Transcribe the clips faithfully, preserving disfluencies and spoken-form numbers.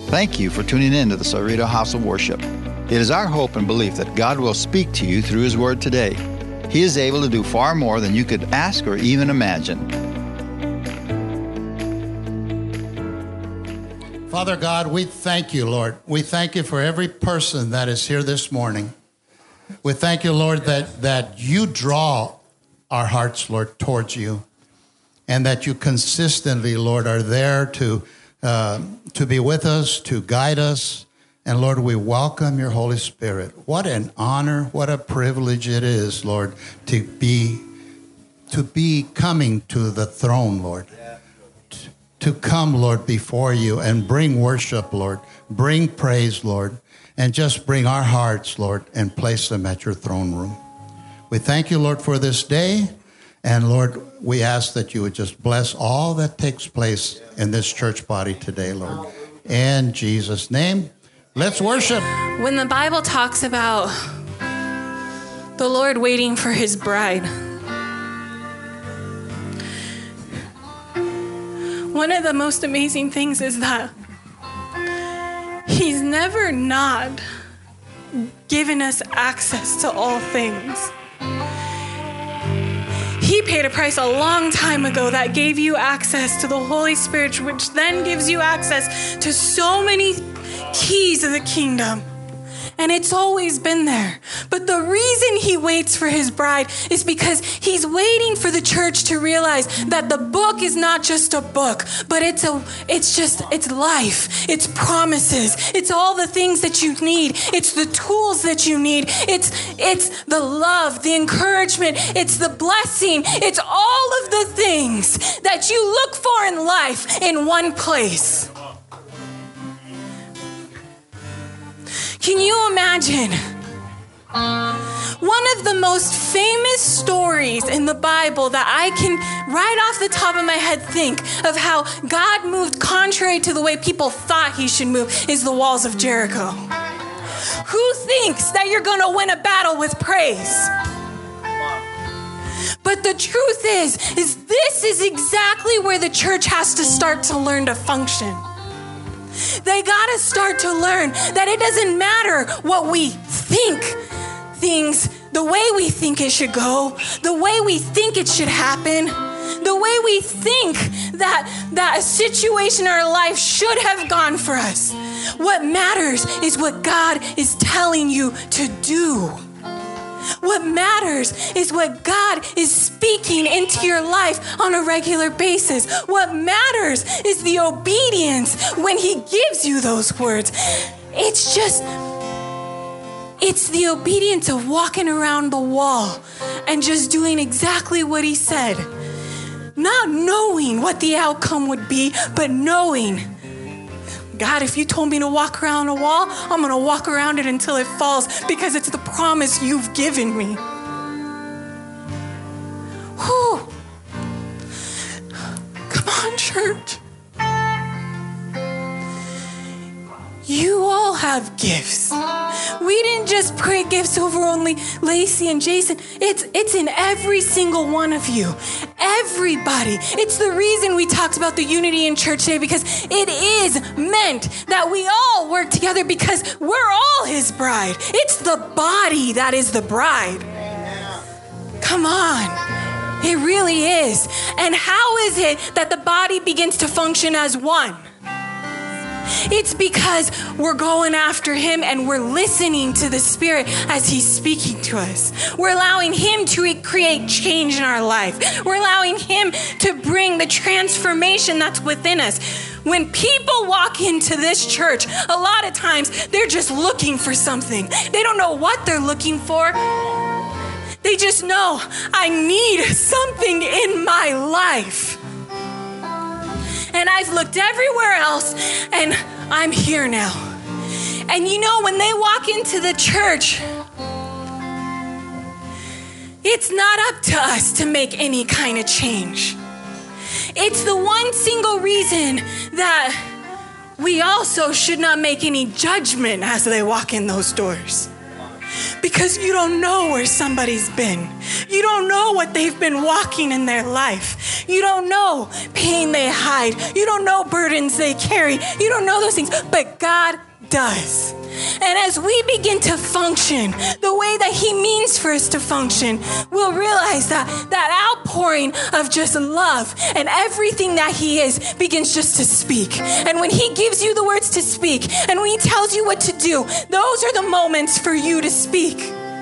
Thank you for tuning in to the Cerrito House of Worship. It is our hope and belief that God will speak to you through His Word today. He is able to do far more than you could ask or even imagine. Father God, we thank you, Lord. We thank you for every person that is here this morning. We thank you, Lord, that, that you draw our hearts, Lord, towards you, and that you consistently, Lord, are there to uh, to be with us, to guide us. And Lord, we welcome your Holy Spirit. What an honor, what a privilege it is, Lord, to be to be coming to the throne, Lord. To come, Lord, before you and bring worship, Lord. Bring praise, Lord. And just bring our hearts, Lord, and place them at your throne room. We thank you, Lord, for this day. And Lord, we ask that you would just bless all that takes place in this church body today, Lord. In Jesus' name, let's worship. When the Bible talks about the Lord waiting for his bride, one of the most amazing things is that he's never not given us access to all things. He paid a price a long time ago that gave you access to the Holy Spirit, which then gives you access to so many keys of the kingdom. And it's always been there. But the reason he waits for his bride is because he's waiting for the church to realize that the book is not just a book, but it's a it's just it's life. It's promises. It's all the things that you need. It's the tools that you need. It's it's the love, the encouragement, it's the blessing. It's all of the things that you look for in life in one place. Can you imagine? One of the most famous stories in the Bible that I can, right off the top of my head, think of how God moved contrary to the way people thought he should move is the walls of Jericho. Who thinks that you're going to win a battle with praise? But the truth is, is this is exactly where the church has to start to learn to function. They got to start to learn that it doesn't matter what we think things, the way we think it should go, the way we think it should happen, the way we think that, that a situation in our life should have gone for us. What matters is what God is telling you to do. What matters is what God is speaking into your life on a regular basis. What matters is the obedience when he gives you those words. It's just, it's the obedience of walking around the wall and just doing exactly what he said. Not knowing what the outcome would be, but knowing, God, if you told me to walk around a wall, I'm going to walk around it until it falls because it's the promise you've given me. Whew. Come on, church. You all have gifts. We didn't just pray gifts over only Lacey and Jason. It's it's in every single one of you. Everybody. It's the reason we talked about the unity in church today, because it is meant that we all work together because we're all his bride. It's the body that is the bride. Come on. It really is. And how is it that the body begins to function as one? It's because we're going after him and we're listening to the Spirit as he's speaking to us. We're allowing him to create change in our life. We're allowing him to bring the transformation that's within us. When people walk into this church, a lot of times they're just looking for something. They don't know what they're looking for. They just know, I need something in my life. And I've looked everywhere else, and I'm here now. And you know, when they walk into the church, it's not up to us to make any kind of change. It's the one single reason that we also should not make any judgment as they walk in those doors. Because you don't know where somebody's been. You don't know what they've been walking in their life. You don't know pain they hide. You don't know burdens they carry. You don't know those things, but God does. And as we begin to function the way that he means for us to function, we'll realize that that outpouring of just love and everything that he is begins just to speak. And when he gives you the words to speak, and when he tells you what to do, those are the moments for you to speak.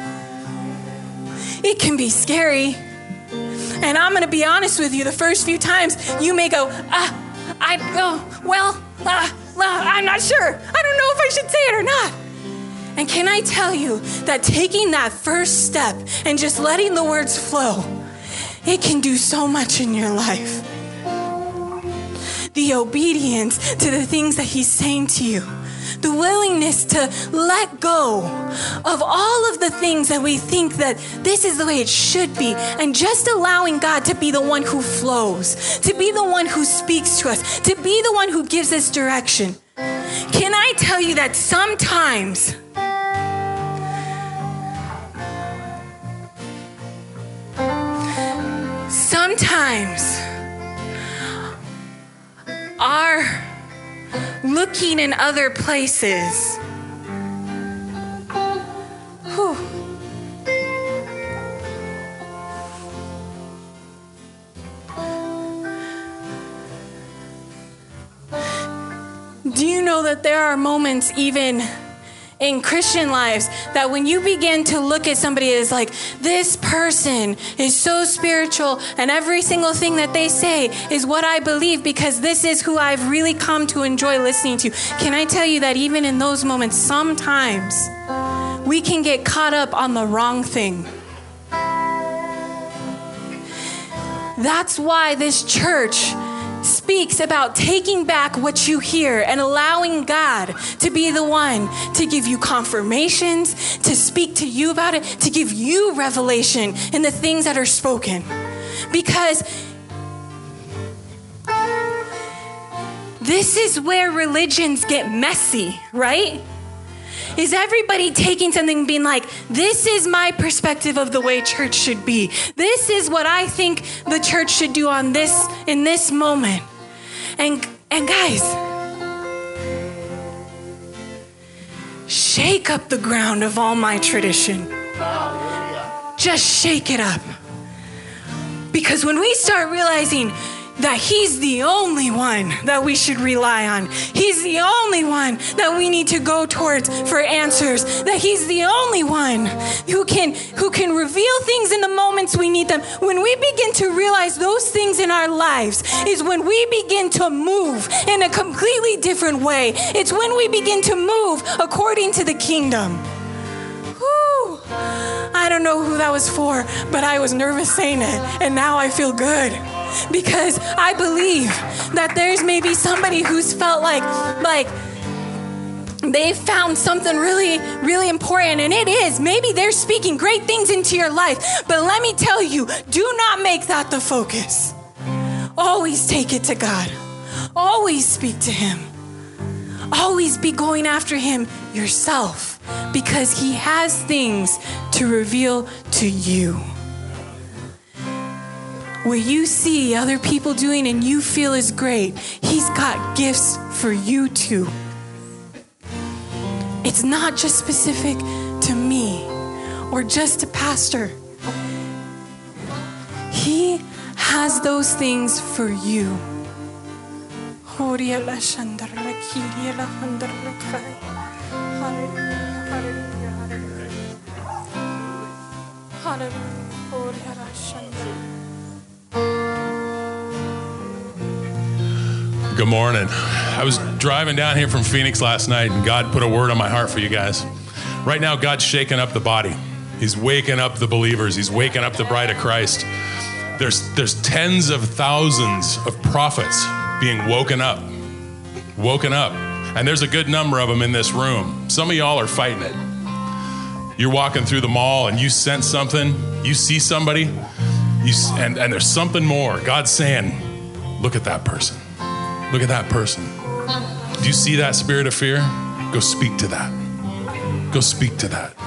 It can be scary. And I'm going to be honest with you, the first few times you may go, ah, I go, well, ah, I'm not sure. I don't know if I should say it or not. And can I tell you that taking that first step and just letting the words flow, it can do so much in your life. The obedience to the things that he's saying to you. The willingness to let go of all of the things that we think that this is the way it should be, and just allowing God to be the one who flows, to be the one who speaks to us, to be the one who gives us direction. Can I tell you that sometimes sometimes our looking in other places. Whew. Do you know that there are moments even in Christian lives that when you begin to look at somebody as like, this person is so spiritual and every single thing that they say is what I believe because this is who I've really come to enjoy listening to. Can I tell you that even in those moments, sometimes we can get caught up on the wrong thing. That's why this church speaks about taking back what you hear and allowing God to be the one to give you confirmations, to speak to you about it, to give you revelation in the things that are spoken. Because this is where religions get messy, right? Is everybody taking something and being like, this is my perspective of the way church should be. This is what I think the church should do on this, in this moment. And, and guys, shake up the ground of all my tradition. Just shake it up. Because when we start realizing that he's the only one that we should rely on. He's the only one that we need to go towards for answers. That he's the only one who can who can reveal things in the moments we need them. When we begin to realize those things in our lives is when we begin to move in a completely different way. It's when we begin to move according to the kingdom. Whew. I don't know who that was for, but I was nervous saying it, and now I feel good. Because I believe that there's maybe somebody who's felt like, like they found something really, really important. And it is, maybe they're speaking great things into your life. But let me tell you, do not make that the focus. Always take it to God. Always speak to him. Always be going after him yourself. Because he has things to reveal to you. What you see other people doing and you feel is great, he's got gifts for you too. It's not just specific to me or just to pastor. He has those things for you. Good morning. I was driving down here from Phoenix last night and God put a word on my heart for you guys. Right now, God's shaking up the body. He's waking up the believers. He's waking up the bride of Christ. There's, there's tens of thousands of prophets being woken up, woken up. And there's a good number of them in this room. Some of y'all are fighting it. You're walking through the mall and you sense something. You see somebody, you, and, and there's something more. God's saying, look at that person. Look at that person. Do you see that spirit of fear? Go speak to that. Go speak to that.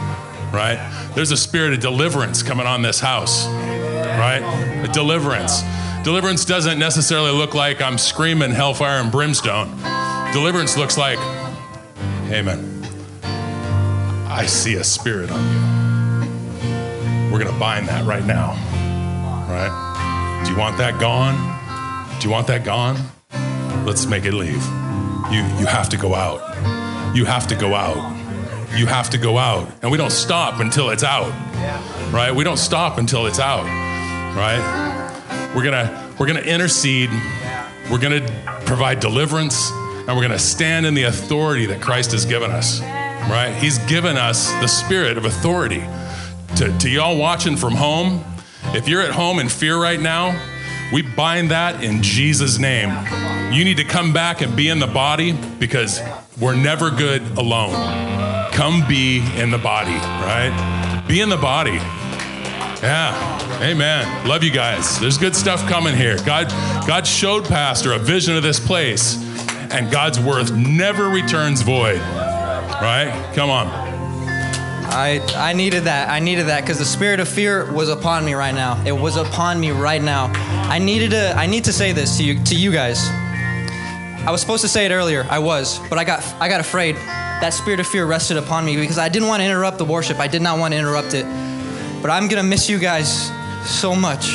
right? There's a spirit of deliverance coming on this house, right? A deliverance. Deliverance doesn't necessarily look like I'm screaming hellfire and brimstone. Deliverance looks like, hey man, I see a spirit on you. We're gonna bind that right now, right? Do you want that gone? Do you want that gone? Let's make it leave. You, you have to go out. You have to go out. You have to go out. And we don't stop until it's out, right? We don't stop until it's out, right? We're gonna, we're gonna intercede. We're gonna provide deliverance, and we're gonna stand in the authority that Christ has given us, right? He's given us the spirit of authority. To, to y'all watching from home, if you're at home in fear right now, we bind that in Jesus' name. You need to come back and be in the body, because we're never good alone. Come be in the body, right? Be in the body. Yeah, amen. Love you guys. There's good stuff coming here. God, God showed Pastor a vision of this place, and God's word never returns void, right? Come on. I, I needed that. I needed that because the spirit of fear was upon me right now. It was upon me right now. I needed to, I need to say this to you, to you guys. I was supposed to say it earlier. I was, but I got, I got afraid. That spirit of fear rested upon me because I didn't want to interrupt the worship. I did not want to interrupt it. But I'm going to miss you guys so much.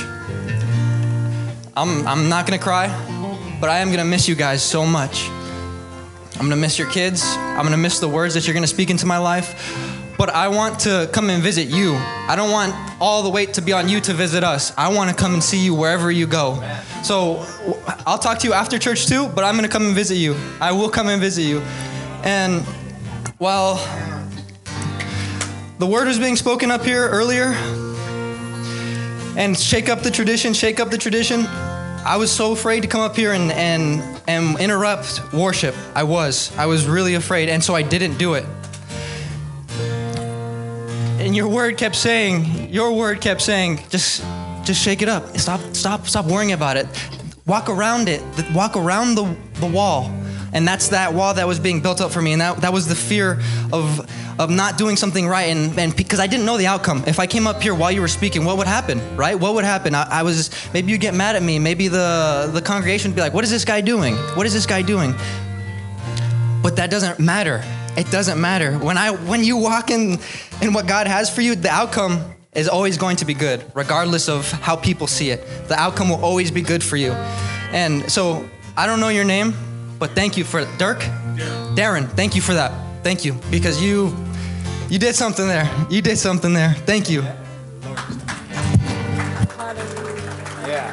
I'm, I'm not going to cry, but I am going to miss you guys so much. I'm going to miss your kids. I'm going to miss the words that you're going to speak into my life. But I want to come and visit you. I don't want all the weight to be on you to visit us. I want to come and see you wherever you go. So I'll talk to you after church too, but I'm going to come and visit you. I will come and visit you. And while the word was being spoken up here earlier, and shake up the tradition, shake up the tradition, I was so afraid to come up here and, and, and interrupt worship. I was. I was really afraid, and so I didn't do it. And your word kept saying, your word kept saying, just just shake it up. Stop, stop, stop worrying about it. Walk around it. Walk around the, the wall. And that's that wall that was being built up for me. And that, that was the fear of of not doing something right. And, and because I didn't know the outcome. If I came up here while you were speaking, what would happen, right? What would happen? I, I was, maybe you'd get mad at me. Maybe the, the congregation would be like, what is this guy doing? What is this guy doing? But that doesn't matter. It doesn't matter. When I when you walk in, in what God has for you, the outcome is always going to be good, regardless of how people see it. The outcome will always be good for you. And so, I don't know your name, but thank you for Dirk? Darren. Darren, thank you for that. Thank you, because you you did something there. You did something there. Thank you. Yeah.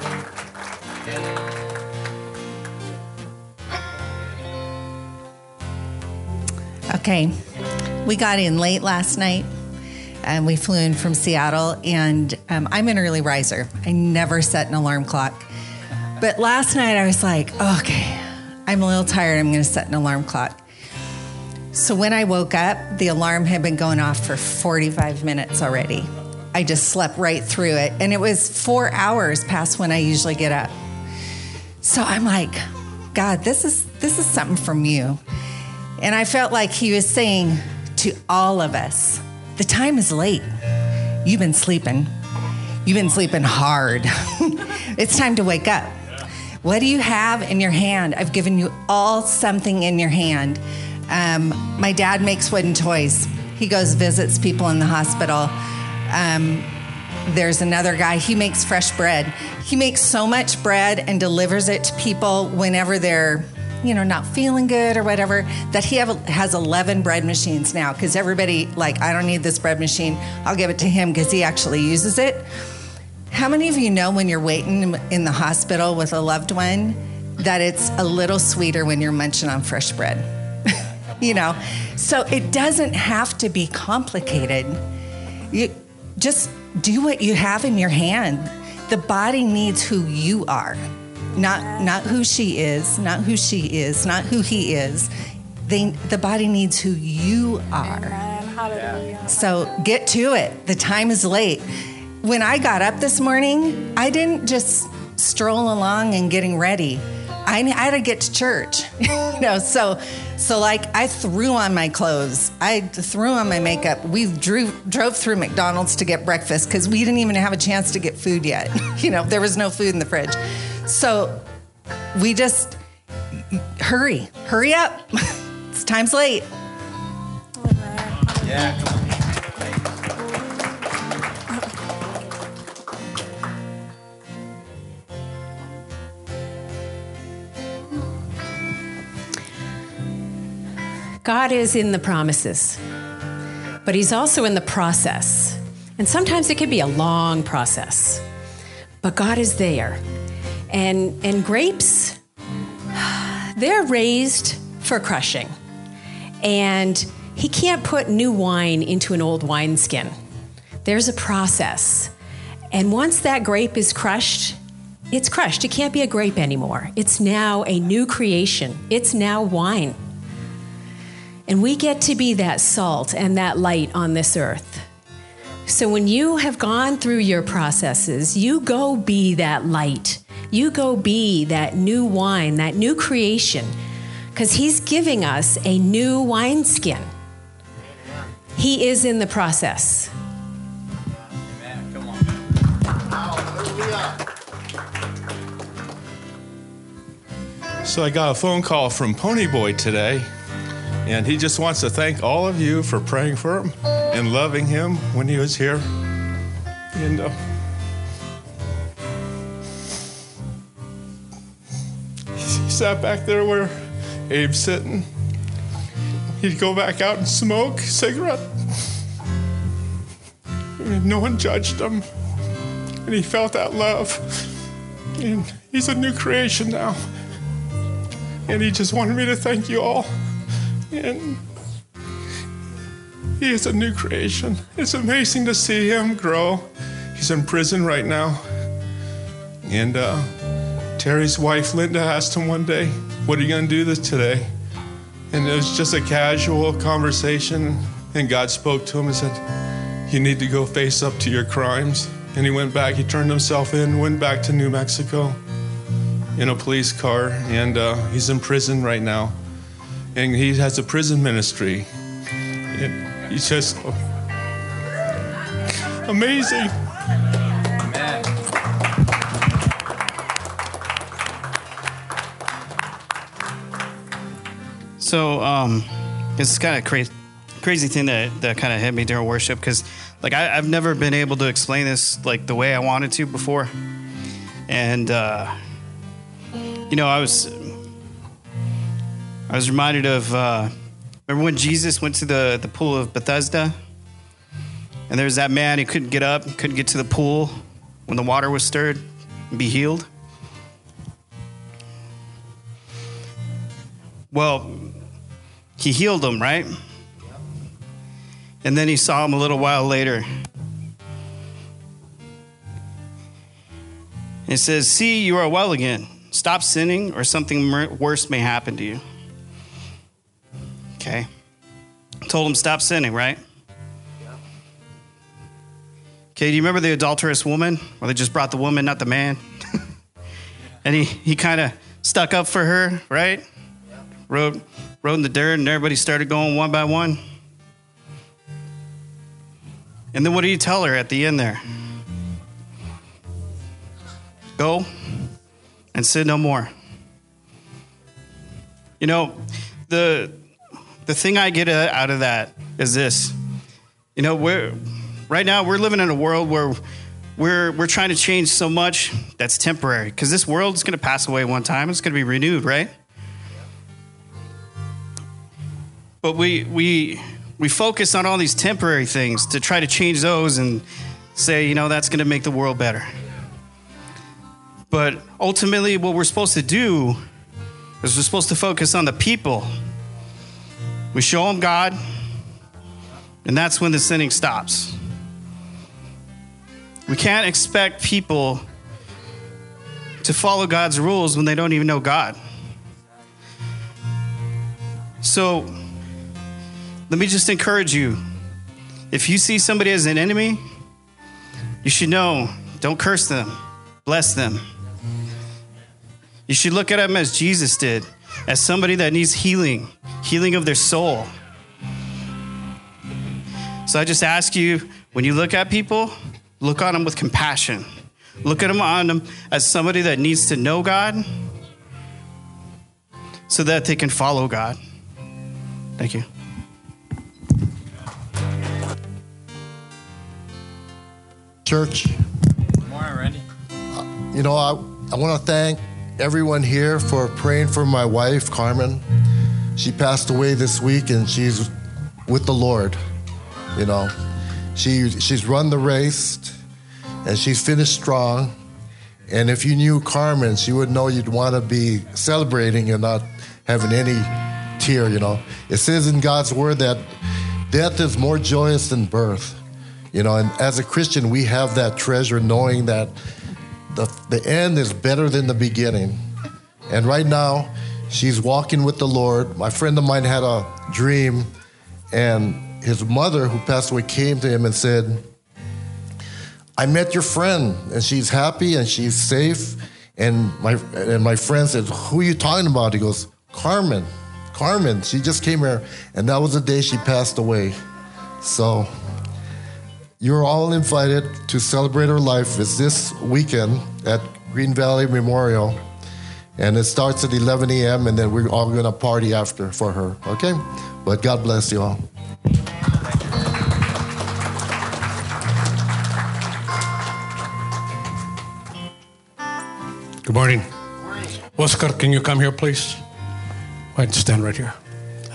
Okay, we got in late last night, and we flew in from Seattle, and um, I'm an early riser. I never set an alarm clock. But last night I was like, okay, I'm a little tired. I'm going to set an alarm clock. So when I woke up, the alarm had been going off for forty-five minutes already. I just slept right through it, and it was four hours past when I usually get up. So I'm like, God, this is this is something from you. And I felt like he was saying to all of us, the time is late. You've been sleeping. You've been sleeping hard. It's time to wake up. What do you have in your hand? I've given you all something in your hand. Um, my dad makes wooden toys. He goes, visits people in the hospital. Um, there's another guy, he makes fresh bread. He makes so much bread and delivers it to people whenever they're, you know, not feeling good or whatever, that he have, has eleven bread machines now, because everybody, like, I don't need this bread machine. I'll give it to him because he actually uses it. How many of you know when you're waiting in the hospital with a loved one that it's a little sweeter when you're munching on fresh bread? You know, so it doesn't have to be complicated. You just do what you have in your hand. The body needs who you are. Not not who she is, not who she is, not who he is. They, the body needs who you are. Amen. Hallelujah. So get to it. The time is late. When I got up this morning, I didn't just stroll along and getting ready. I, I had to get to church, you know. So, so like I threw on my clothes, I threw on my makeup. We drew, drove through McDonald's to get breakfast because we didn't even have a chance to get food yet. You know, there was no food in the fridge. So we just hurry, hurry up. It's time's late. Yeah, come on. God is in the promises, but he's also in the process. And sometimes it can be a long process, but God is there. And, and grapes, they're raised for crushing. And he can't put new wine into an old wineskin. There's a process. And once that grape is crushed, it's crushed. It can't be a grape anymore. It's now a new creation. It's now wine. And we get to be that salt and that light on this earth. So when you have gone through your processes, you go be that light. You go be that new wine, that new creation, because he's giving us a new wineskin. He is in the process. Amen. Come on. So I got a phone call from Ponyboy today, and he just wants to thank all of you for praying for him and loving him when he was here. And uh, he sat back there where Abe's sitting. He'd go back out and smoke a cigarette. And no one judged him. And he felt that love. And he's a new creation now. And he just wanted me to thank you all. And he is a new creation. It's amazing to see him grow. He's in prison right now. And uh, Terry's wife, Linda, asked him one day, "What are you going to do this today?" And it was just a casual conversation. And God spoke to him and said, "You need to go face up to your crimes." And he went back. He turned himself in, went back to New Mexico in a police car. And uh, he's in prison right now. And he has a prison ministry. And he's just amazing. Amen. So, um, it's kind of crazy, crazy thing that, that kind of hit me during worship, because, like, I, I've never been able to explain this, like, the way I wanted to before. And, uh, you know, I was... I was reminded of, uh, remember when Jesus went to the, the pool of Bethesda? And there was that man who couldn't get up, couldn't get to the pool when the water was stirred and be healed. Well, he healed him, right? And then he saw him a little while later. It says, "See, you are well again. Stop sinning or something worse may happen to you." Okay. Told him stop sinning, right? Okay, do you remember the adulterous woman? Where they just brought the woman, not the man? And he, he kind of stuck up for her, right? Rode, rode in the dirt, and everybody started going one by one. And then what did he tell her at the end there? Go and sin no more. You know, the... The thing I get out of that is this. You know, we're right now we're living in a world where we're we're trying to change so much that's temporary, because this world is going to pass away one time. It's going to be renewed, right? But we we we focus on all these temporary things to try to change those and say, you know, that's going to make the world better. But ultimately, what we're supposed to do is we're supposed to focus on the people. We show them God, and that's when the sinning stops. We can't expect people to follow God's rules when they don't even know God. So let me just encourage you. If you see somebody as an enemy, you should know, don't curse them, bless them. You should look at them as Jesus did, as somebody that needs healing, healing of their soul. So I just ask you, when you look at people, look on them with compassion. Look at them on them as somebody that needs to know God so that they can follow God. Thank you. Church. Good morning, Randy. You know, I, I want to thank everyone here for praying for my wife, Carmen. She passed away this week and she's with the Lord. You know, she she's run the race and she's finished strong. And if you knew Carmen, she would know you'd want to be celebrating and not having any tear, you know. It says in God's word that death is more joyous than birth. You know, and as a Christian, we have that treasure knowing that the, the end is better than the beginning. And right now, she's walking with the Lord. My friend of mine had a dream, and his mother, who passed away, came to him and said, I met your friend, and she's happy and she's safe. And my and my friend said, who are you talking about? He goes, Carmen, Carmen. She just came here, and that was the day she passed away. So you're all invited to celebrate her life. It's this weekend at Green Valley Memorial. And it starts at eleven a.m. and then we're all going to party after for her, okay? But God bless you all. Good morning. Morning. Oscar, can you come here, please? Why don't you stand right here?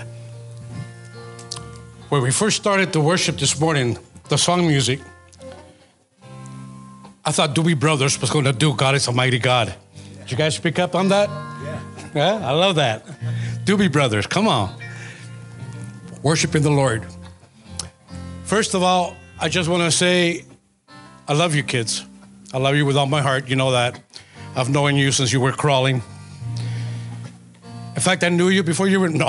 When we first started to worship this morning, the song music, I thought Doobie Brothers was going to do God is a Mighty God. Did you guys pick up on that? Yeah. Yeah, I love that. Doobie Brothers, come on. Worshiping the Lord. First of all, I just want to say, I love you kids. I love you with all my heart. You know that. I've known you since you were crawling. In fact, I knew you before you were, no.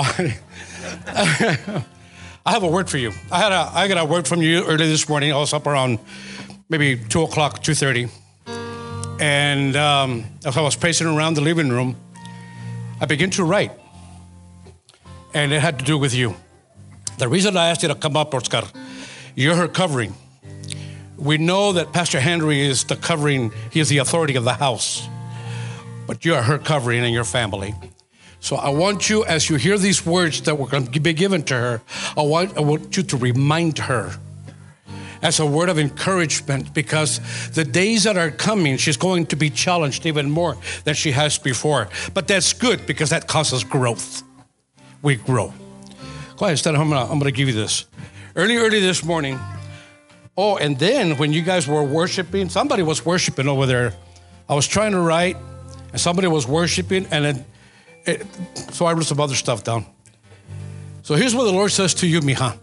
I have a word for you. I had a, I got a word from you early this morning. I was up around maybe two o'clock, two thirty. And um, as I was pacing around the living room, I began to write. And it had to do with you. The reason I asked you to come up, Oscar, you're her covering. We know that Pastor Henry is the covering, he is the authority of the house. But you are her covering and your family. So I want you, as you hear these words that were going to be given to her, I want, I want you to remind her as a word of encouragement, because the days that are coming, she's going to be challenged even more than she has before. But that's good because that causes growth. We grow. Go ahead, stand up. I'm going to I'm going to give you this. Early, early this morning, oh, and then when you guys were worshiping, somebody was worshiping over there. I was trying to write, and somebody was worshiping, and then, it, so I wrote some other stuff down. So here's what the Lord says to you, mija.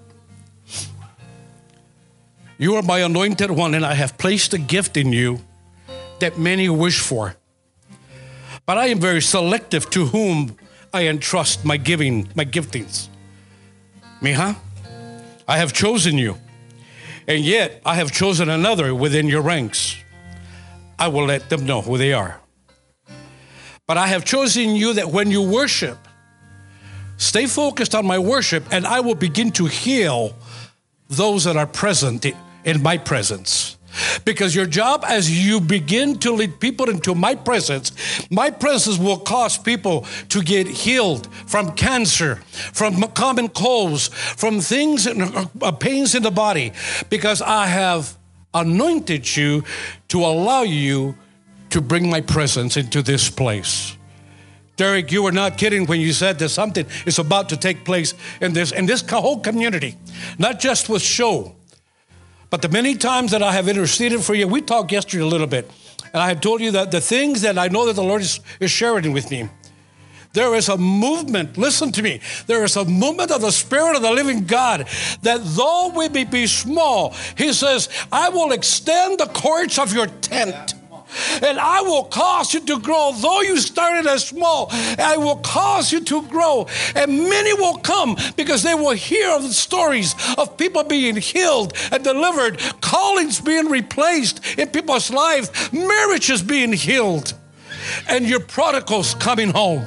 You are my anointed one, and I have placed a gift in you that many wish for. But I am very selective to whom I entrust my giving, my giftings. Mija, I have chosen you. And yet, I have chosen another within your ranks. I will let them know who they are. But I have chosen you that when you worship, stay focused on my worship, and I will begin to heal those that are present in my presence. Because your job as you begin to lead people into my presence, my presence will cause people to get healed from cancer, from common colds, from things, uh, pains in the body, because I have anointed you to allow you to bring my presence into this place. Derek, you were not kidding when you said that something is about to take place in this, in this whole community, not just with show. But the many times that I have interceded for you, we talked yesterday a little bit, and I had told you that the things that I know that the Lord is, is sharing with me, there is a movement, listen to me, there is a movement of the Spirit of the living God, that though we may be small, he says, I will extend the cords of your tent. And I will cause you to grow. Though you started as small, I will cause you to grow. And many will come because they will hear of the stories of people being healed and delivered, callings being replaced in people's lives, marriages being healed. and your prodigal's coming home.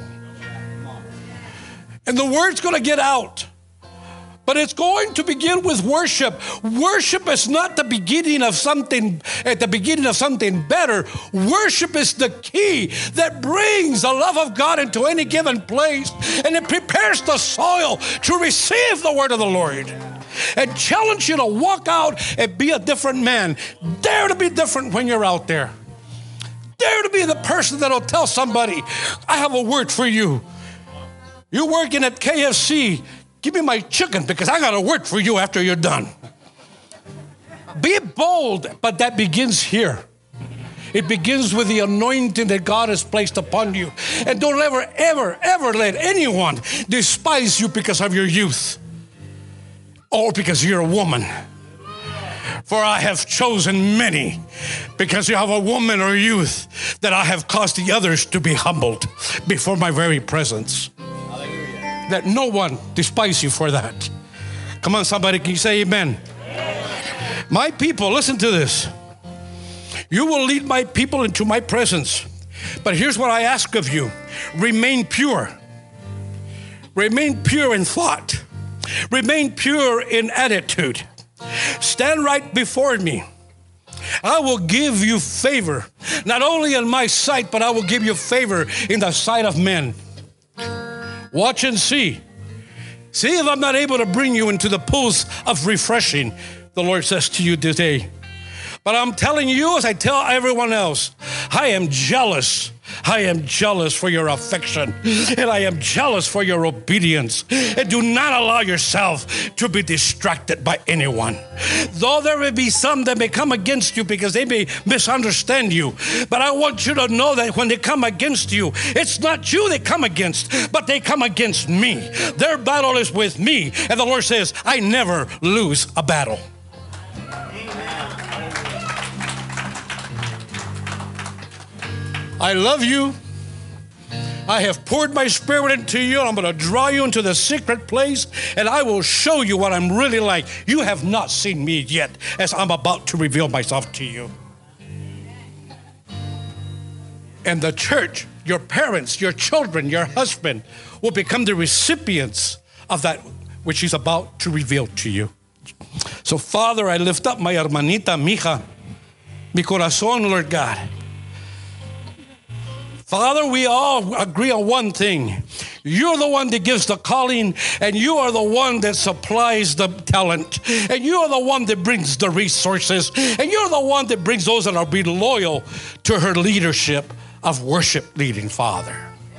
And the word's going to get out. But it's going to begin with worship. Worship is not the beginning of something, at the beginning of something better. Worship is the key that brings the love of God into any given place. And it prepares the soil to receive the word of the Lord. And challenge you to walk out and be a different man. Dare to be different when you're out there. Dare to be the person that'll tell somebody, I have a word for you. You're working at K F C. Give me my chicken because I got a word for you after you're done. Be bold, but that begins here. It begins with the anointing that God has placed upon you. And don't ever, ever, ever let anyone despise you because of your youth or because you're a woman. For I have chosen many because you have a woman or youth that I have caused the others to be humbled before my very presence. That no one despise you for that. Come on, somebody, can you say amen? Amen? My people, listen to this. You will lead my people into my presence. But here's what I ask of you. Remain pure. Remain pure in thought. Remain pure in attitude. Stand right before me. I will give you favor, not only in my sight, but I will give you favor in the sight of men. Watch and see. See if I'm not able to bring you into the pools of refreshing, the Lord says to you today. But I'm telling you, as I tell everyone else, I am jealous. I am jealous for your affection, and I am jealous for your obedience. And do not allow yourself to be distracted by anyone. Though there may be some that may come against you because they may misunderstand you, but I want you to know that when they come against you, it's not you they come against, but they come against me. Their battle is with me, and the Lord says, I never lose a battle. I love you. I have poured my spirit into you. I'm going to draw you into the secret place, and I will show you what I'm really like. You have not seen me yet, as I'm about to reveal myself to you. And the church, your parents, your children, your husband will become the recipients of that which he's about to reveal to you. So, Father, I lift up my hermanita, mija, mi corazón, Lord God. Father, we all agree on one thing. You're the one that gives the calling, and you are the one that supplies the talent, and you are the one that brings the resources, and you're the one that brings those that are being loyal to her leadership of worship leading, Father.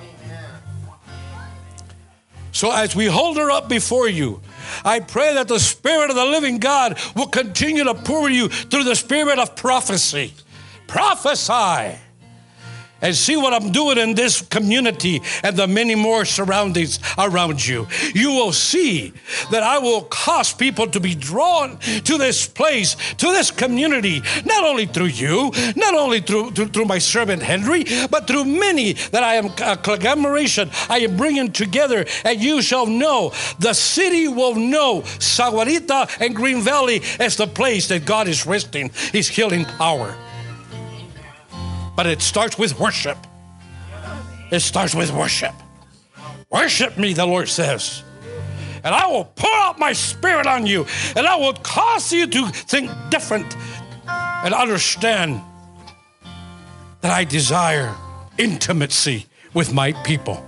So as we hold her up before you, I pray that the Spirit of the living God will continue to pour you through the spirit of prophecy. Prophesy. And see what I'm doing in this community and the many more surroundings around you. You will see that I will cause people to be drawn to this place, to this community, not only through you, not only through, through, through my servant Henry, but through many that I am, a conglomeration I am bringing together. And you shall know, the city will know Sahuarita and Green Valley as the place that God is resting His healing power. But it starts with worship. It starts with worship. Worship me, the Lord says. And I will pour out my spirit on you. And I will cause you to think different and understand that I desire intimacy with my people.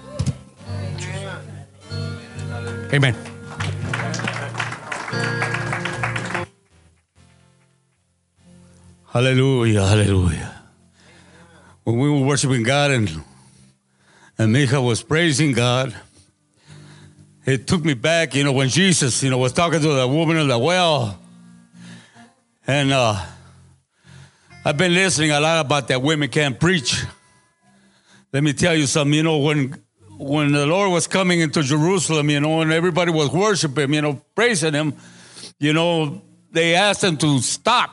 Amen. Hallelujah, hallelujah. When we were worshiping God and, and Mija was praising God, it took me back, you know, when Jesus, you know, was talking to the woman at the well. And uh, I've been listening a lot about that women can't preach. Let me tell you something, you know, when when the Lord was coming into Jerusalem, you know, and everybody was worshiping Him, you know, praising Him, you know, they asked Him to stop.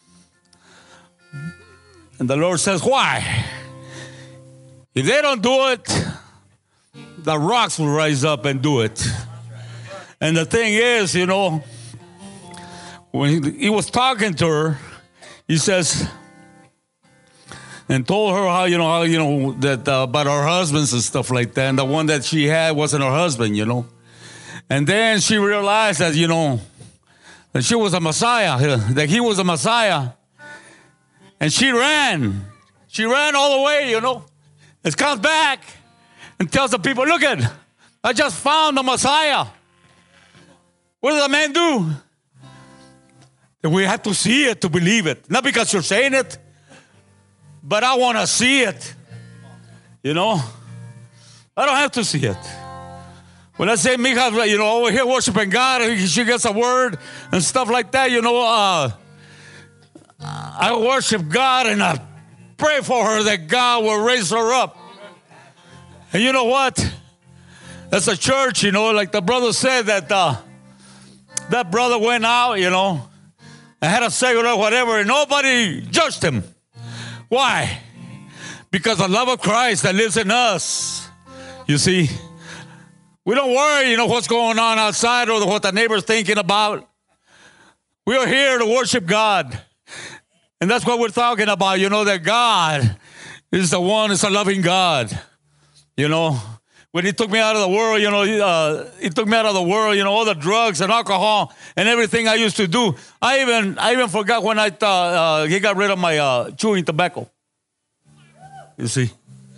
And the Lord says, why? If they don't do it, the rocks will rise up and do it. And the thing is, you know, when he, he was talking to her, he says, and told her how, you know, how, you know, that uh, about her husbands and stuff like that. And the one that she had wasn't her husband, you know. And then she realized that, you know, that she was a Messiah, that he was a Messiah. And she ran. She ran all the way, you know. And comes back and tells the people, look at, I just found the Messiah. What did the man do? And we have to see it to believe it. Not because you're saying it, but I want to see it. You know? I don't have to see it. When I say Mija, you know, over here worshiping God, she gets a word and stuff like that, you know, uh, I worship God and I pray for her that God will raise her up. And you know what? As a church, you know, like the brother said, that uh, that brother went out, you know, and had a cigarette or whatever, and nobody judged him. Why? Because the love of Christ that lives in us. You see, we don't worry, you know, what's going on outside or what the neighbor's thinking about. We are here to worship God. And that's what we're talking about, you know, that God is the one, is a loving God. You know, when he took me out of the world, you know, uh, he took me out of the world, you know, all the drugs and alcohol and everything I used to do. I even I even forgot when I thought uh, he got rid of my uh, chewing tobacco. You see.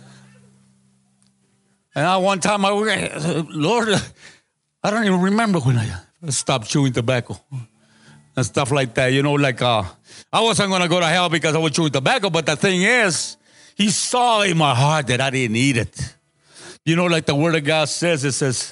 And I, one time, I Lord, I don't even remember when I stopped chewing tobacco and stuff like that. You know, like uh, I wasn't going to go to hell because I was chewing tobacco. But the thing is, he saw in my heart that I didn't need it. You know, like the Word of God says, it says,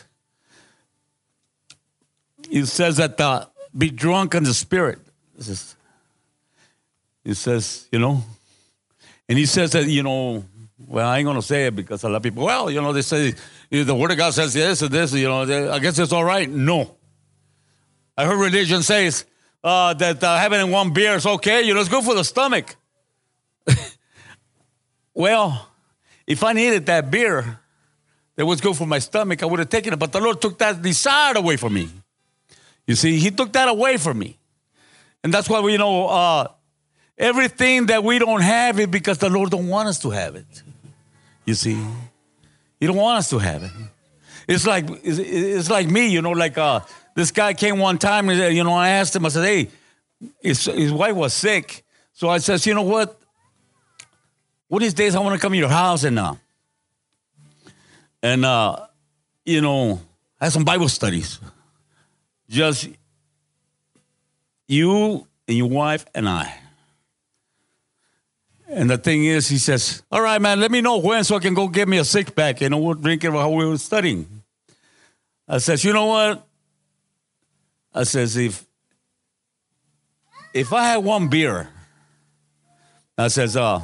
it says that uh, be drunk in the Spirit. It says, it says, you know, and he says that, you know, well, I ain't going to say it because a lot of people, well, you know, they say, the Word of God says this and this, you know, I guess it's all right. No. I heard religion says uh, that uh, having one beer is okay. You know, it's good for the stomach. Well, if I needed that beer that was good for my stomach, I would have taken it. But the Lord took that desire away from me. You see, he took that away from me. And that's why, we, you know, uh, everything that we don't have is because the Lord don't want us to have it. You see, he don't want us to have it. It's like it's, it's like me, you know, like uh, this guy came one time, and, you know, I asked him, I said, hey, his, his wife was sick. So I said, you know what? One of these days I want to come to your house and, uh, and uh, you know, have some Bible studies. Just you and your wife and I. And the thing is, he says, all right, man, let me know when so I can go get me a six pack. You know, we're drinking while we were studying. I says, you know what? I says, if if I had one beer, I says, uh,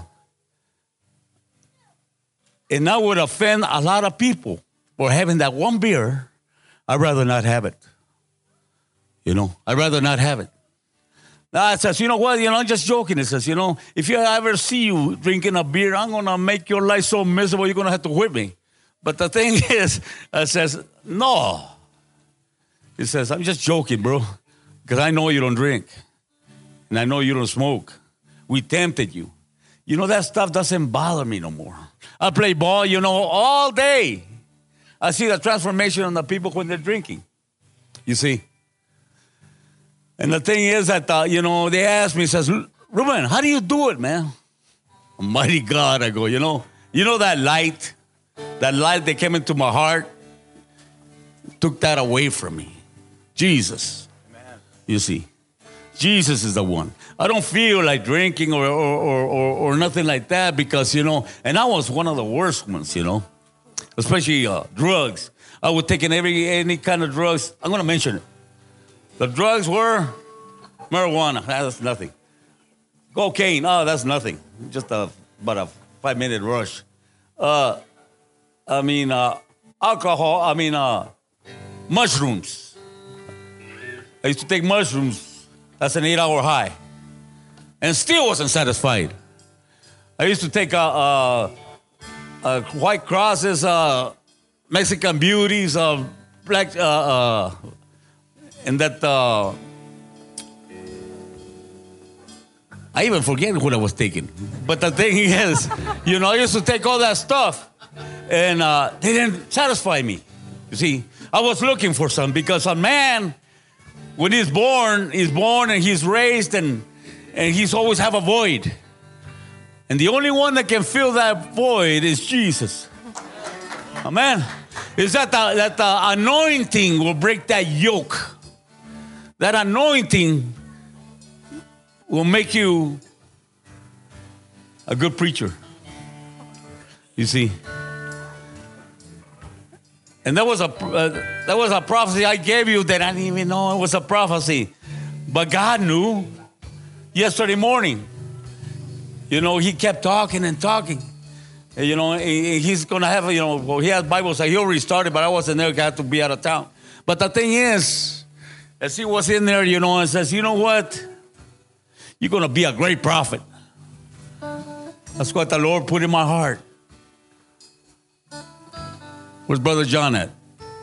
and that would offend a lot of people for having that one beer, I'd rather not have it. You know, I'd rather not have it. Now, it says, you know what, you know, I'm just joking. It says, you know, if you ever see you drinking a beer, I'm going to make your life so miserable, you're going to have to whip me. But the thing is, it says, no. It says, I'm just joking, bro, because I know you don't drink. And I know you don't smoke. We tempted you. You know, that stuff doesn't bother me no more. I play ball, you know, all day. I see the transformation on the people when they're drinking. You see? And the thing is that, uh, you know, they asked me, says, Ruben, how do you do it, man? Almighty God, I go, you know, you know that light, that light that came into my heart, took that away from me. Jesus. Amen. You see, Jesus is the one. I don't feel like drinking or, or, or, or, or nothing like that because, you know, and I was one of the worst ones, you know, especially uh, drugs. I was taking every any kind of drugs. I'm going to mention it. The drugs were marijuana. That's nothing. Cocaine. Oh, that's nothing. Just a, about a five-minute rush. Uh, I mean, uh, alcohol. I mean, uh, mushrooms. I used to take mushrooms. That's an eight-hour high. And still wasn't satisfied. I used to take uh, uh, uh, White Crosses, uh, Mexican Beauties, uh, black... Uh, uh, And that, uh, I even forget what I was taking. But the thing is, you know, I used to take all that stuff, and uh, they didn't satisfy me. You see, I was looking for some, because a man, when he's born, he's born and he's raised, and and he's always have a void. And the only one that can fill that void is Jesus. Amen. Is that the, that the anointing will break that yoke. That anointing will make you a good preacher. You see. And that was a uh, that was a prophecy I gave you that I didn't even know it was a prophecy. But God knew yesterday morning. You know, he kept talking and talking. And, you know, he's going to have, you know, well, he has Bible study. He already started, but I wasn't there. I had to be out of town. But the thing is, as he was in there, you know, and says, you know what? You're going to be a great prophet. That's what the Lord put in my heart. Where's Brother John at?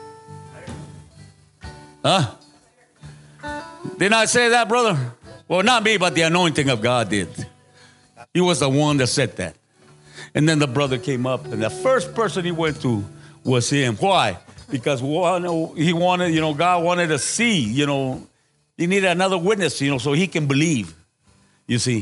Huh? Didn't I say that, brother? Well, not me, but the anointing of God did. He was the one that said that. And then the brother came up, and the first person he went to was him. Why? Because he wanted, you know, God wanted to see, you know, he needed another witness, you know, so he can believe, you see.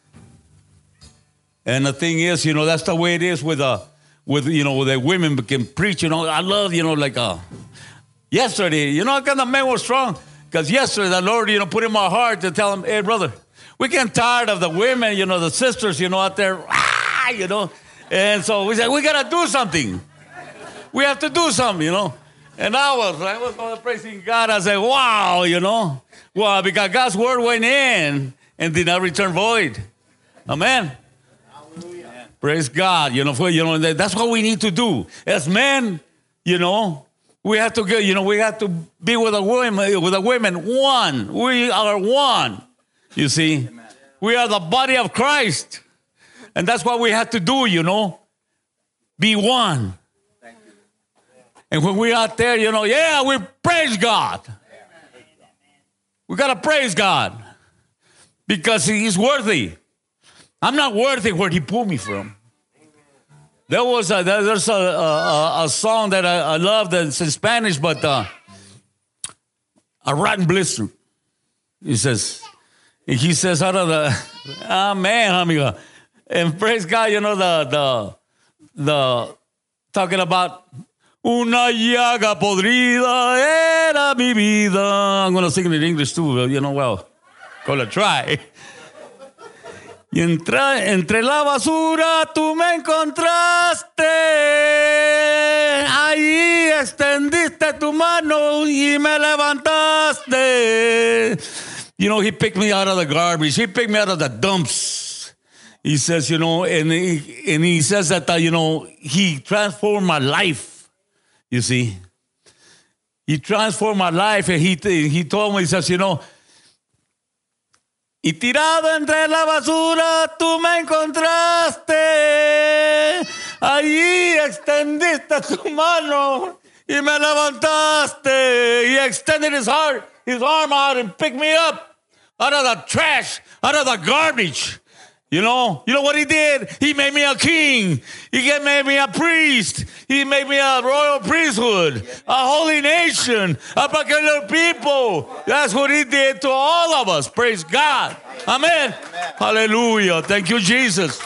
And the thing is, you know, that's the way it is with, uh, with you know, the women can preach, you know. I love, you know, like uh, yesterday, you know, how come the men were strong? Because yesterday the Lord, you know, put in my heart to tell him, hey, brother, we're getting tired of the women, you know, the sisters, you know, out there, ah, you know. And so we said, we got to do something. We have to do something, you know. And I was, I was going to praising God. I said, wow, you know. Well, because God's word went in and did not return void. Amen. Hallelujah. Praise God. You know, for, you know, that's what we need to do. As men, you know, we have to get, you know, we have to be with the women, with the women, one. We are one. You see, amen. We are the body of Christ. And that's what we have to do, you know. Be one. And when we're out there, you know, yeah, we praise God. We got to praise God. Because he's worthy. I'm not worthy where he pulled me from. There was a, there's a, a, a song that I, I love that's in Spanish, but uh, a rotten blister. He says... He says out of the, amen, amigo. And praise God, you know, the, the, the, talking about, una llaga podrida era mi vida. I'm going to sing it in English too, you know, well, gonna try. Y entra, entre la basura tú me encontraste, ahí extendiste tu mano y me levantaste. You know, he picked me out of the garbage. He picked me out of the dumps. He says, you know, and he, and he says that, uh, you know, he transformed my life. You see, he transformed my life. And he, he told me, he says, you know, y tirado entre la basura tú me encontraste. Allí extendiste tu mano y me levantaste. He extended his heart, his arm out and picked me up out of the trash, out of the garbage. You know, you know what he did? He made me a king. He made me a priest. He made me a royal priesthood, a holy nation, a peculiar people. That's what he did to all of us. Praise God. Amen. Amen. Hallelujah. Thank you, Jesus.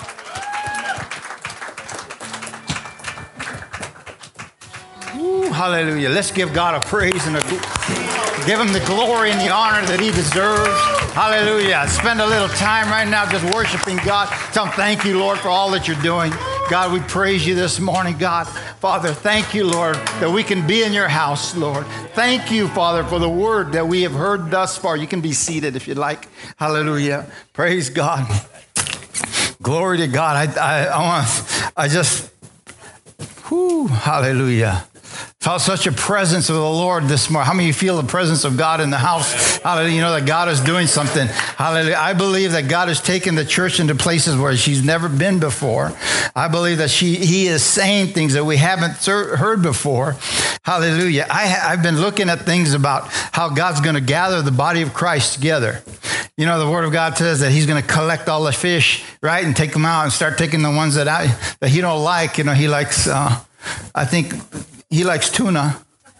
Ooh, hallelujah. Let's give God a praise and a give him the glory and the honor that he deserves. Hallelujah. Spend a little time right now just worshiping God. Tell him, thank you, Lord, for all that you're doing. God, we praise you this morning, God. Father, thank you, Lord, that we can be in your house, Lord. Thank you, Father, for the word that we have heard thus far. You can be seated if you'd like. Hallelujah. Praise God. Glory to God. I, I, I want, I just, whoo, hallelujah. Felt such a presence of the Lord this morning. How many of you feel the presence of God in the house? Hallelujah. You know that God is doing something. Hallelujah. I believe that God has taken the church into places where she's never been before. I believe that she, he is saying things that we haven't heard before. Hallelujah. I, I've been looking at things about how God's going to gather the body of Christ together. You know, the Word of God says that he's going to collect all the fish, right, and take them out and start taking the ones that I, that he don't like. You know, he likes, uh, I think he likes tuna.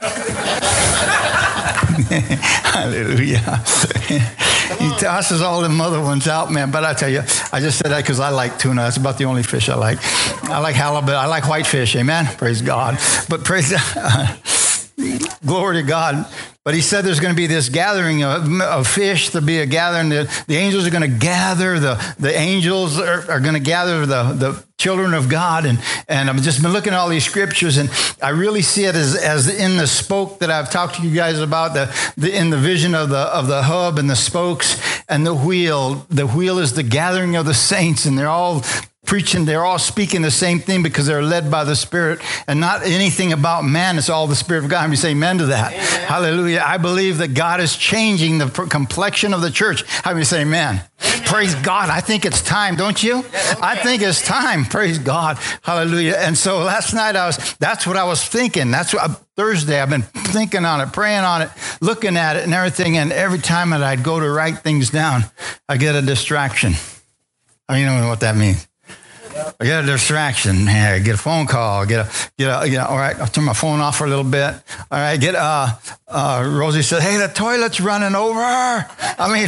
Hallelujah. He tosses all them other ones out, man. But I tell you, I just said that because I like tuna. That's about the only fish I like. I like halibut. I like whitefish. Amen. Praise God. But praise God. Glory to God. But he said there's going to be this gathering of, of fish. There'll be a gathering. The, the angels are going to gather. The, the angels are, are going to gather the, the children of God. And, and I've just been looking at all these scriptures, and I really see it as, as in the spoke that I've talked to you guys about, the, the in the vision of the of the hub and the spokes and the wheel. The wheel is the gathering of the saints, and they're all preaching, they're all speaking the same thing because they're led by the Spirit and not anything about man. It's all the Spirit of God. We say amen to that. Amen. Hallelujah. I believe that God is changing the complexion of the church. How do we say amen? Amen? Praise God. I think it's time, don't you? Yes, okay. I think it's time. Praise God. Hallelujah. And so last night I was, that's what I was thinking. That's what Thursday I've been thinking on it, praying on it, looking at it and everything. And every time that I'd go to write things down, I get a distraction. I mean, you know what that means. I get a distraction. Yeah, get a phone call. Get a, get a, you know, all right, I'll turn my phone off for a little bit. All right, get, uh, uh, Rosie said, hey, the toilet's running over. I mean,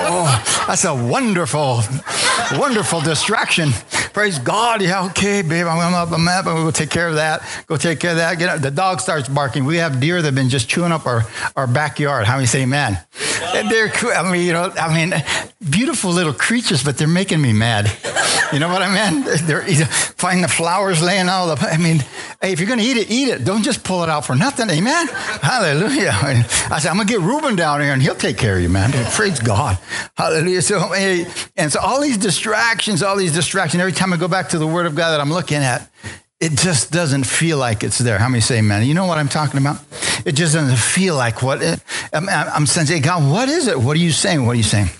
oh, that's a wonderful, wonderful distraction. Praise God. Yeah, okay, babe, I'm up, I'm up, and we'll take care of that. Go take care of that. Get, the dog starts barking. We have deer that have been just chewing up our, our backyard. How many say amen? And they're, I mean, you know, I mean, beautiful little creatures, but they're making me mad. You know what I mean? They're, find the flowers laying all the, I mean, hey, if you're going to eat it, eat it. Don't just pull it out for nothing. Amen? Hallelujah. And I said, I'm going to get Reuben down here and he'll take care of you, man. Praise God. Hallelujah. So, hey, and so all these distractions, all these distractions, every time I go back to the Word of God that I'm looking at, it just doesn't feel like it's there. How many say amen? You know what I'm talking about? It just doesn't feel like what it, I'm, I'm saying, hey, God, what is it? What are you saying? What are you saying?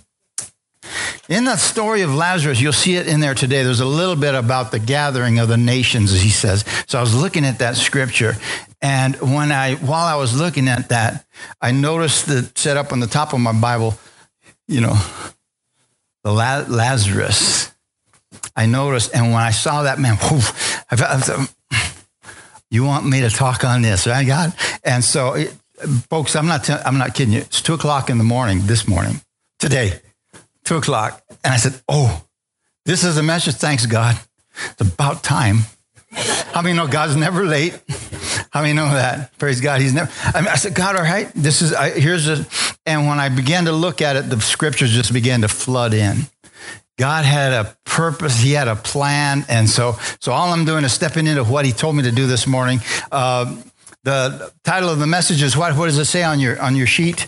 In that story of Lazarus, you'll see it in there today. There's a little bit about the gathering of the nations, as he says. So I was looking at that scripture, and when I, while I was looking at that, I noticed that set up on the top of my Bible, you know, the La- Lazarus. I noticed, and when I saw that, man, whew, I felt, you want me to talk on this, right, God? And so, it, folks, I'm not, t- I'm not kidding you. It's two o'clock in the morning this morning, today. Two o'clock. And I said, oh, this is a message. Thanks, God. It's about time. How many know God's never late? How many know that? Praise God. He's never. I, mean, I said, God, all right, this is, I, here's a, and when I began to look at it, the scriptures just began to flood in. God had a purpose. He had a plan. And so, so all I'm doing is stepping into what he told me to do this morning. Uh, the title of the message is what? What does it say on your, on your sheet?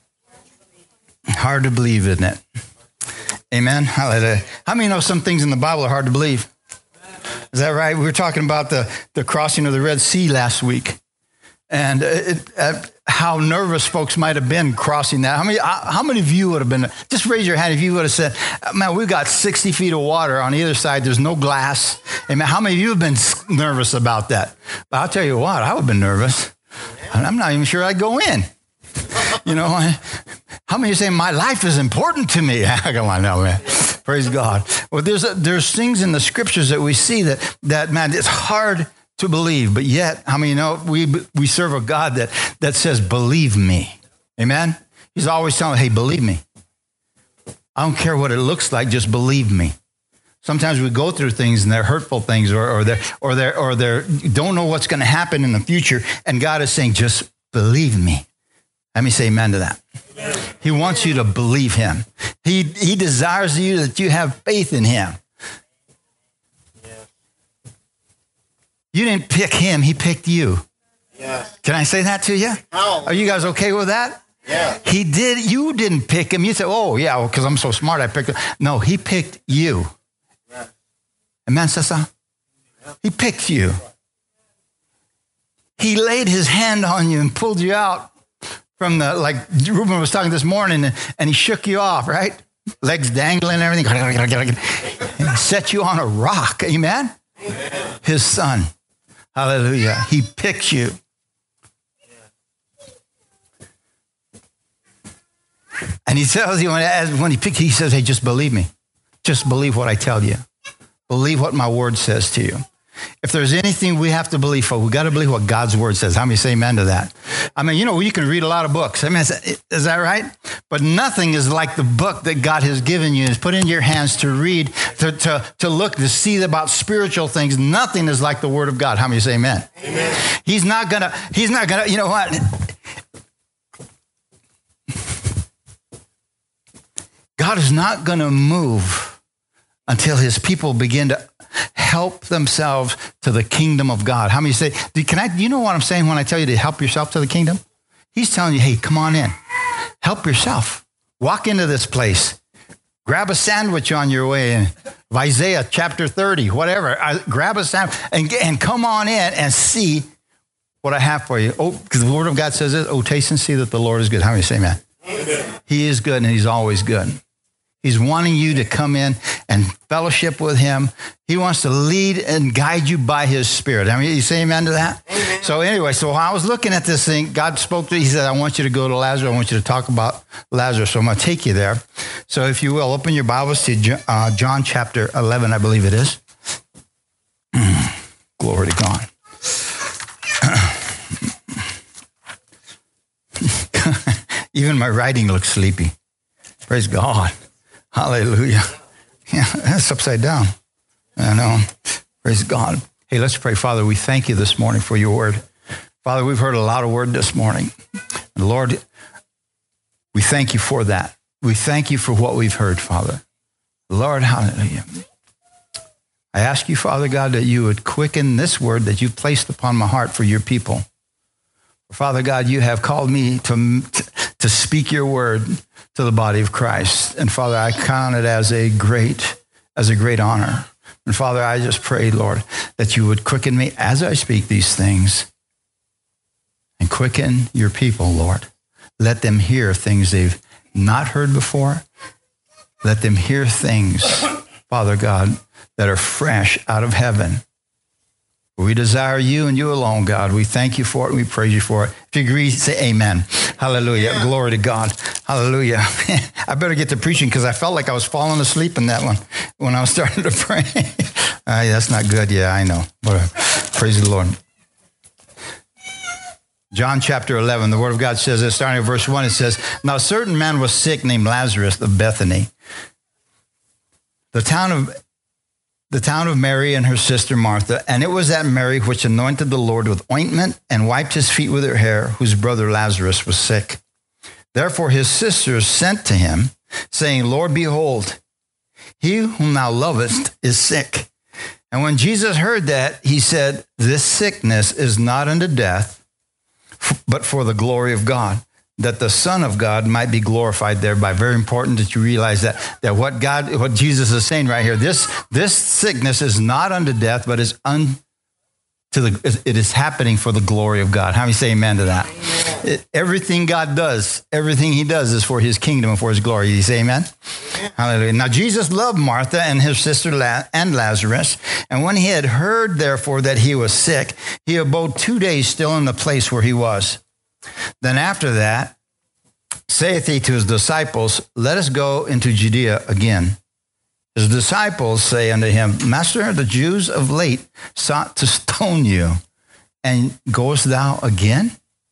Hard to believe, isn't it? Amen. Hallelujah. How many know some things in the Bible are hard to believe? Is that right? We were talking about the, the crossing of the Red Sea last week, and it, uh, how nervous folks might have been crossing that. How many, how many of you would have been, just raise your hand if you would have said, man, we've got sixty feet of water on either side. There's no glass. Amen. How many of you have been nervous about that? But I'll tell you what, I would have been nervous. I'm not even sure I'd go in. You know, how many of you say my life is important to me? Come on now, man. Praise God. Well, there's a, there's things in the scriptures that we see that, that, man, it's hard to believe. But yet, how many know we we serve a God that, that says, believe me. Amen? He's always telling, hey, believe me. I don't care what it looks like, just believe me. Sometimes we go through things and they're hurtful things, or, or they're, or they're, or they're, don't know what's going to happen in the future. And God is saying, just believe me. Let me say amen to that. Amen. He wants you to believe him. He he desires you that you have faith in him. Yes. You didn't pick him, he picked you. Yes. Can I say that to you? How? Are you guys okay with that? Yeah. He did, you didn't pick him. You said, oh yeah, well, because I'm so smart, I picked him. No, he picked you. Yes. Amen, Sasa? Yep. He picked you. He laid his hand on you and pulled you out. From the, like Reuben was talking this morning, and, and he shook you off, right? Legs dangling and everything. And he set you on a rock. Amen? Amen. His son. Hallelujah. He picked you. And he tells you, when, as, when he picks, he says, hey, just believe me. Just believe what I tell you. Believe what my word says to you. If there's anything we have to believe for, we got to believe what God's word says. How many say amen to that? I mean, you know, you can read a lot of books. I mean, is, is that right? But nothing is like the book that God has given you, is put in your hands to read, to, to, to look, to see about spiritual things. Nothing is like the word of God. How many say amen? Amen. He's not gonna, he's not gonna, you know what? God is not gonna move until his people begin to help themselves to the kingdom of God. How many say, can I, you know what I'm saying when I tell you to help yourself to the kingdom? He's telling you, hey, come on in. Help yourself. Walk into this place. Grab a sandwich on your way in. Isaiah chapter thirty, whatever. I, grab a sandwich and, and come on in and see what I have for you. Oh, because the word of God says this, oh, taste and see that the Lord is good. How many say amen? Amen. He is good and he's always good. He's wanting you to come in and fellowship with him. He wants to lead and guide you by his spirit. I mean, you say amen to that? Amen. So anyway, so while I was looking at this thing, God spoke to me. He said, I want you to go to Lazarus. I want you to talk about Lazarus. So I'm going to take you there. So if you will, open your Bibles to uh, John chapter eleven, I believe it is. Glory to God. Even my writing looks sleepy. Praise God. Hallelujah. Yeah, that's upside down. I know. Praise God. Hey, let's pray. Father, we thank you this morning for your word. Father, we've heard a lot of word this morning. And Lord, we thank you for that. We thank you for what we've heard, Father. Lord, hallelujah. I ask you, Father God, that you would quicken this word that you've placed upon my heart for your people. Father God, you have called me to, to speak your word to the body of Christ. And Father, I count it as a great, as a great honor. And Father, I just pray, Lord, that you would quicken me as I speak these things and quicken your people, Lord. Let them hear things they've not heard before. Let them hear things, Father God, that are fresh out of heaven. We desire you and you alone, God. We thank you for it. We praise you for it. If you agree, say amen. Hallelujah. Amen. Glory to God. Hallelujah. I better get to preaching because I felt like I was falling asleep in that one when I was starting to pray. uh, that's not good. Yeah, I know. Whatever. Praise the Lord. John chapter eleven, the word of God says this, starting at verse one, it says, now a certain man was sick named Lazarus of Bethany, the town of the town of Mary and her sister Martha. And it was that Mary which anointed the Lord with ointment and wiped his feet with her hair, whose brother Lazarus was sick. Therefore his sisters sent to him, saying, Lord, behold, he whom thou lovest is sick. And when Jesus heard that, he said, this sickness is not unto death, but for the glory of God, that the Son of God might be glorified thereby. Very important that you realize that, that what God, what Jesus is saying right here, this, this sickness is not unto death, but is unto the, it is happening for the glory of God. How many say amen to that? It, everything God does, everything he does is for his kingdom and for his glory. You say amen? Amen. Hallelujah. Now Jesus loved Martha and his sister La- and Lazarus. And when he had heard, therefore, that he was sick, he abode two days still in the place where he was. Then after that, saith he to his disciples, let us go into Judea again. His disciples say unto him, Master, the Jews of late sought to stone you, and goest thou again?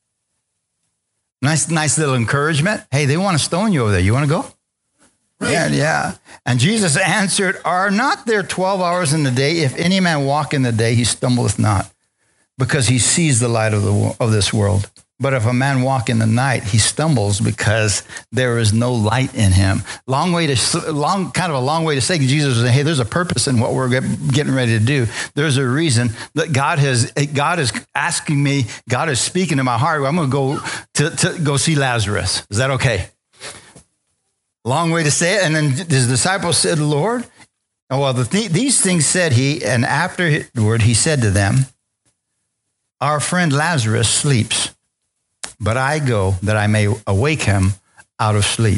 Nice, nice little encouragement. Hey, they want to stone you over there. You want to go? Yeah, yeah. And Jesus answered, are not there twelve hours in the day? If any man walk in the day, he stumbleth not, because he sees the light of the of this world. But if a man walk in the night, he stumbles because there is no light in him. Long way to long, kind of a long way to say, Jesus was saying, hey, there's a purpose in what we're getting ready to do. There's a reason that God has, God is asking me, God is speaking to my heart. I'm going to go to, to go see Lazarus. Is that okay? Long way to say it. And then his disciples said, Lord, oh, well, the th- these things said he, and afterward he said to them, our friend Lazarus sleeps, but I go that I may awake him out of sleep.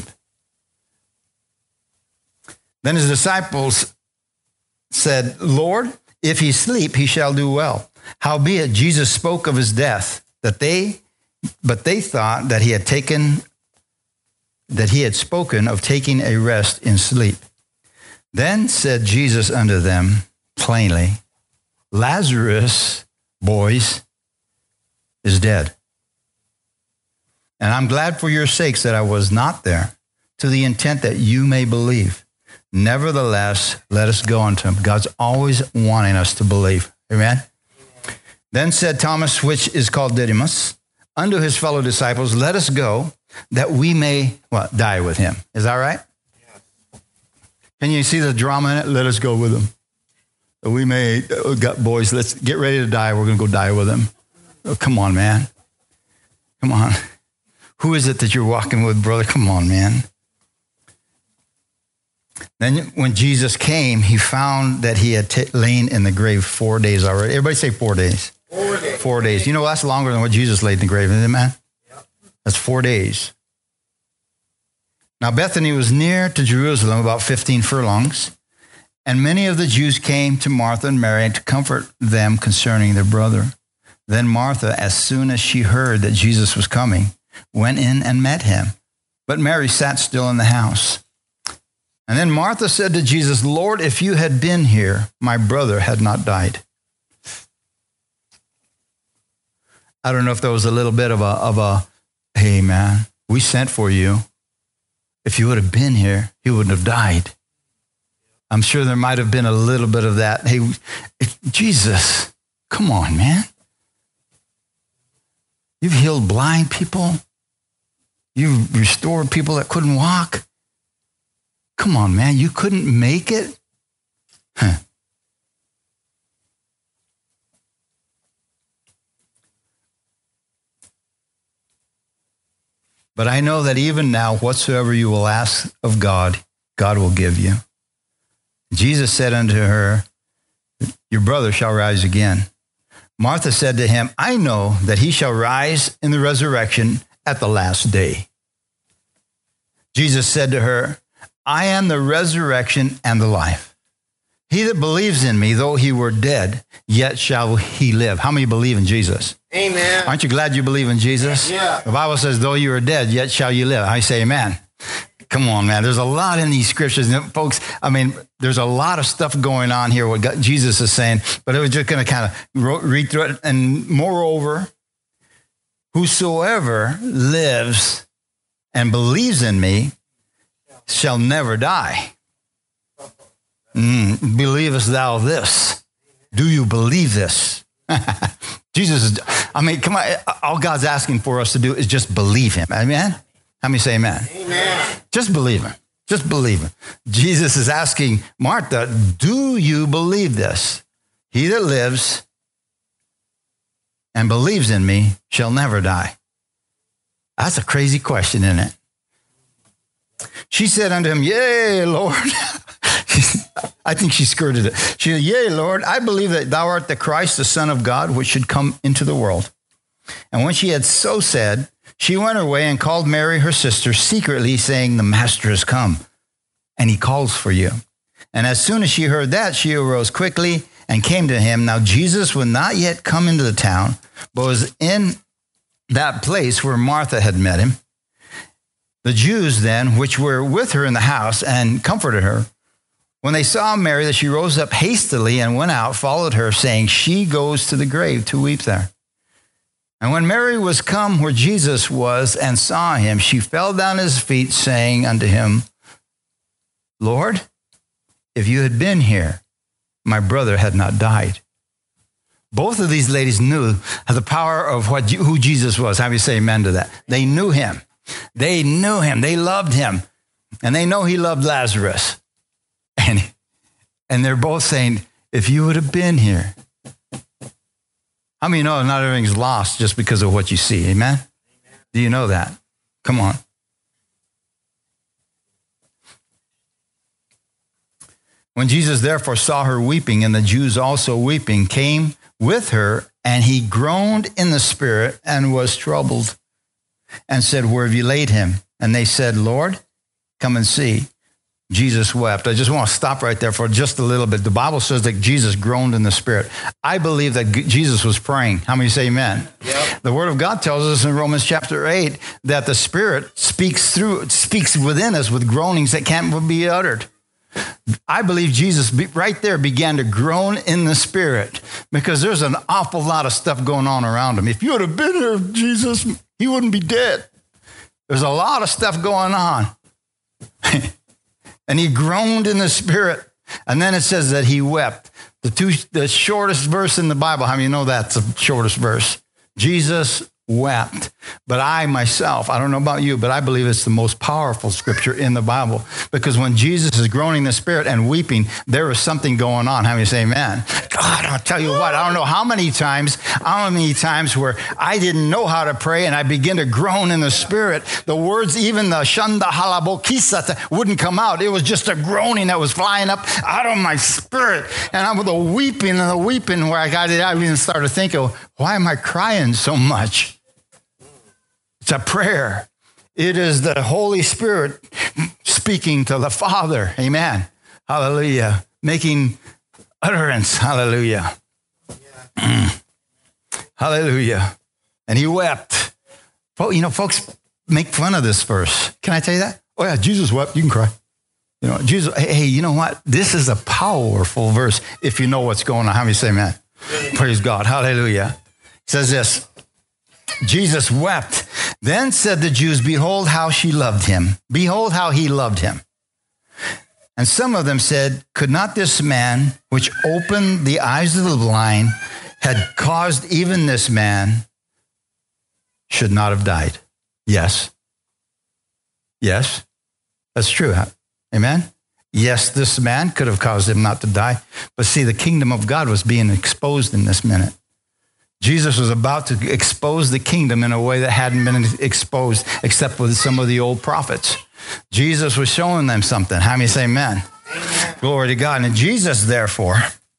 Then his disciples said, Lord, if he sleep, he shall do well. Howbeit Jesus spoke of his death, that they, but they thought that he had taken that he had spoken of taking a rest in sleep. Then said Jesus unto them plainly, Lazarus, boys, is dead. And I'm glad for your sakes that I was not there, to the intent that you may believe. Nevertheless, let us go unto him. God's always wanting us to believe. Amen? Amen. Then said Thomas, which is called Didymus, unto his fellow disciples, let us go, that we may, what, die with him. Is that right? Yes. Can you see the drama in it? Let us go with him. That we may, oh, God, boys, let's get ready to die. We're going to go die with him. Oh, come on, man. Come on. Who is it that you're walking with, brother? Come on, man. Then when Jesus came, he found that he had t- lain in the grave four days already. Everybody say four days. Four days. Four days. You know, that's longer than what Jesus laid in the grave, isn't it, man? Yep. That's four days. Now, Bethany was near to Jerusalem, about fifteen furlongs, and many of the Jews came to Martha and Mary to comfort them concerning their brother. Then Martha, as soon as she heard that Jesus was coming, went in and met him. But Mary sat still in the house. And then Martha said to Jesus, Lord, if you had been here, my brother had not died. I don't know if there was a little bit of a, of a, hey, man, we sent for you. If you would have been here, he wouldn't have died. I'm sure there might have been a little bit of that. Hey, if, Jesus, come on, man. You've healed blind people. You've restored people that couldn't walk. Come on, man. You couldn't make it? Huh. But I know that even now, whatsoever you will ask of God, God will give you. Jesus said unto her, your brother shall rise again. Martha said to him, I know that he shall rise in the resurrection at the last day. Jesus said to her, I am the resurrection and the life. He that believes in me, though he were dead, yet shall he live. How many believe in Jesus? Amen. Aren't you glad you believe in Jesus? Yeah. The Bible says, though you are dead, yet shall you live. I say amen. Come on, man. There's a lot in these scriptures. Folks, I mean, there's a lot of stuff going on here, what God, Jesus is saying, but I was just going to kind of read through it. And moreover, whosoever lives and believes in me shall never die. Mm, believest thou this? Do you believe this? Jesus is, I mean, come on. All God's asking for us to do is just believe him. Amen? How many say amen? Amen. Just believe him. Just believe him. Jesus is asking Martha, do you believe this? He that lives and believes in me shall never die. That's a crazy question, isn't it? She said unto him, yea, Lord. I think she skirted it. She said, yea, Lord, I believe that thou art the Christ, the Son of God, which should come into the world. And when she had so said, she went away and called Mary, her sister, secretly, saying, the master has come, and he calls for you. And as soon as she heard that, she arose quickly and came to him. Now Jesus would not yet come into the town, but was in that place where Martha had met him. The Jews then, which were with her in the house and comforted her, when they saw Mary, that she rose up hastily and went out, followed her, saying, she goes to the grave to weep there. And when Mary was come where Jesus was and saw him, she fell down at his feet, saying unto him, Lord, if you had been here, my brother had not died. Both of these ladies knew the power of what who Jesus was. How do you say amen to that? They knew him. They knew him. They loved him. And they know he loved Lazarus. And, and they're both saying, if you would have been here. How many know not everything's lost just because of what you see? Amen? Amen. Do you know that? Come on. When Jesus therefore saw her weeping, and the Jews also weeping, came with her, and he groaned in the spirit and was troubled, and said, where have you laid him? And they said, Lord, come and see. Jesus wept. I just want to stop right there for just a little bit. The Bible says that Jesus groaned in the Spirit. I believe that Jesus was praying. How many say amen? Yep. The Word of God tells us in Romans chapter eight that the Spirit speaks through, speaks within us with groanings that can't be uttered. I believe Jesus right there began to groan in the Spirit because there's an awful lot of stuff going on around him. If you would have been here, Jesus, he wouldn't be dead. There's a lot of stuff going on. And he groaned in the Spirit. And then it says that he wept. The two, the shortest verse in the Bible, how many of you know that's the shortest verse? Jesus wept. But I myself, I don't know about you, but I believe it's the most powerful scripture in the Bible. Because when Jesus is groaning in the Spirit and weeping, there is something going on. How many say amen? God, I'll tell you what, I don't know how many times, how many times where I didn't know how to pray and I began to groan in the Spirit. The words, even the shanda halabokisata wouldn't come out. It was just a groaning that was flying up out of my spirit. And I'm with the weeping and the weeping where I got it. I even started thinking, why am I crying so much? It's a prayer. It is the Holy Spirit speaking to the Father. Amen. Hallelujah. Making utterance. Hallelujah. Mm. Hallelujah. And he wept. You know, folks make fun of this verse. Can I tell you that? Oh, yeah, Jesus wept. You can cry. You know, Jesus, hey, you know what? This is a powerful verse if you know what's going on. How many say amen? Praise God. Hallelujah. It says this. Jesus wept. Then said the Jews, behold how she loved him. Behold how he loved him. And some of them said, could not this man, which opened the eyes of the blind, had caused even this man, should not have died? Yes. Yes. That's true. Amen. Yes, this man could have caused him not to die. But see, the kingdom of God was being exposed in this minute. Jesus was about to expose the kingdom in a way that hadn't been exposed except with some of the old prophets. Jesus was showing them something. How many say amen? Amen. Glory to God. And Jesus, therefore,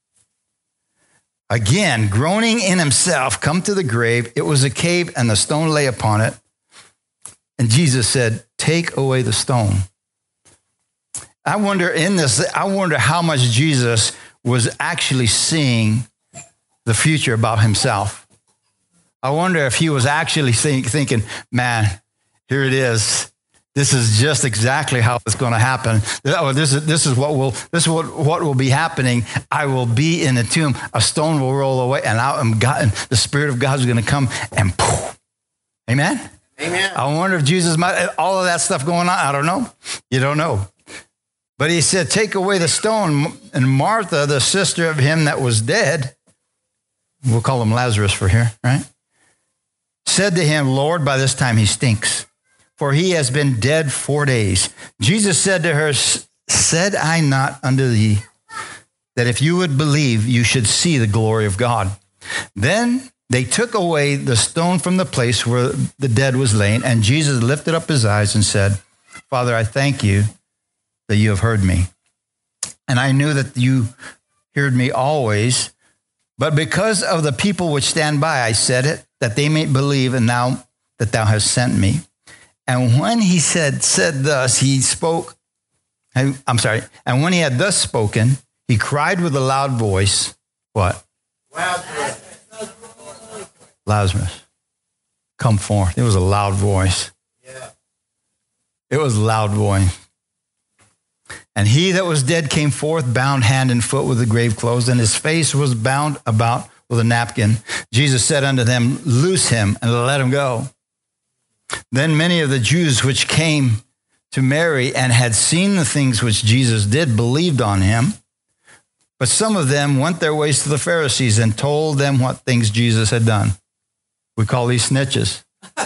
again, groaning in himself, come to the grave. It was a cave and the stone lay upon it. And Jesus said, take away the stone. I wonder in this, I wonder how much Jesus was actually seeing the future about himself. I wonder if he was actually think, thinking, man, here it is. This is just exactly how it's going to happen. This is, this is what will, this is what, what will be happening. I will be in the tomb. A stone will roll away and out and God, and the Spirit of God is going to come and poof. Amen. Amen. I wonder if Jesus might, all of that stuff going on. I don't know. You don't know. But he said, take away the stone. And Martha, the sister of him that was dead, we'll call him Lazarus for here, right? Said to him, Lord, by this time he stinks, for he has been dead four days. Jesus said to her, said I not unto thee that if you would believe, you should see the glory of God? Then they took away the stone from the place where the dead was laying, and Jesus lifted up his eyes and said, Father, I thank you that you have heard me. And I knew that you heard me always, but because of the people which stand by, I said it, that they may believe, and now that thou hast sent me. And when he said, said thus, he spoke, I'm sorry, and when he had thus spoken, he cried with a loud voice, what? Lazarus. Lazarus, come forth. It was a loud voice. Yeah. It was a loud voice. And he that was dead came forth, bound hand and foot with the grave clothes, and his face was bound about with a napkin. Jesus said unto them, loose him and let him go. Then many of the Jews which came to Mary and had seen the things which Jesus did believed on him. But some of them went their ways to the Pharisees and told them what things Jesus had done. We call these snitches.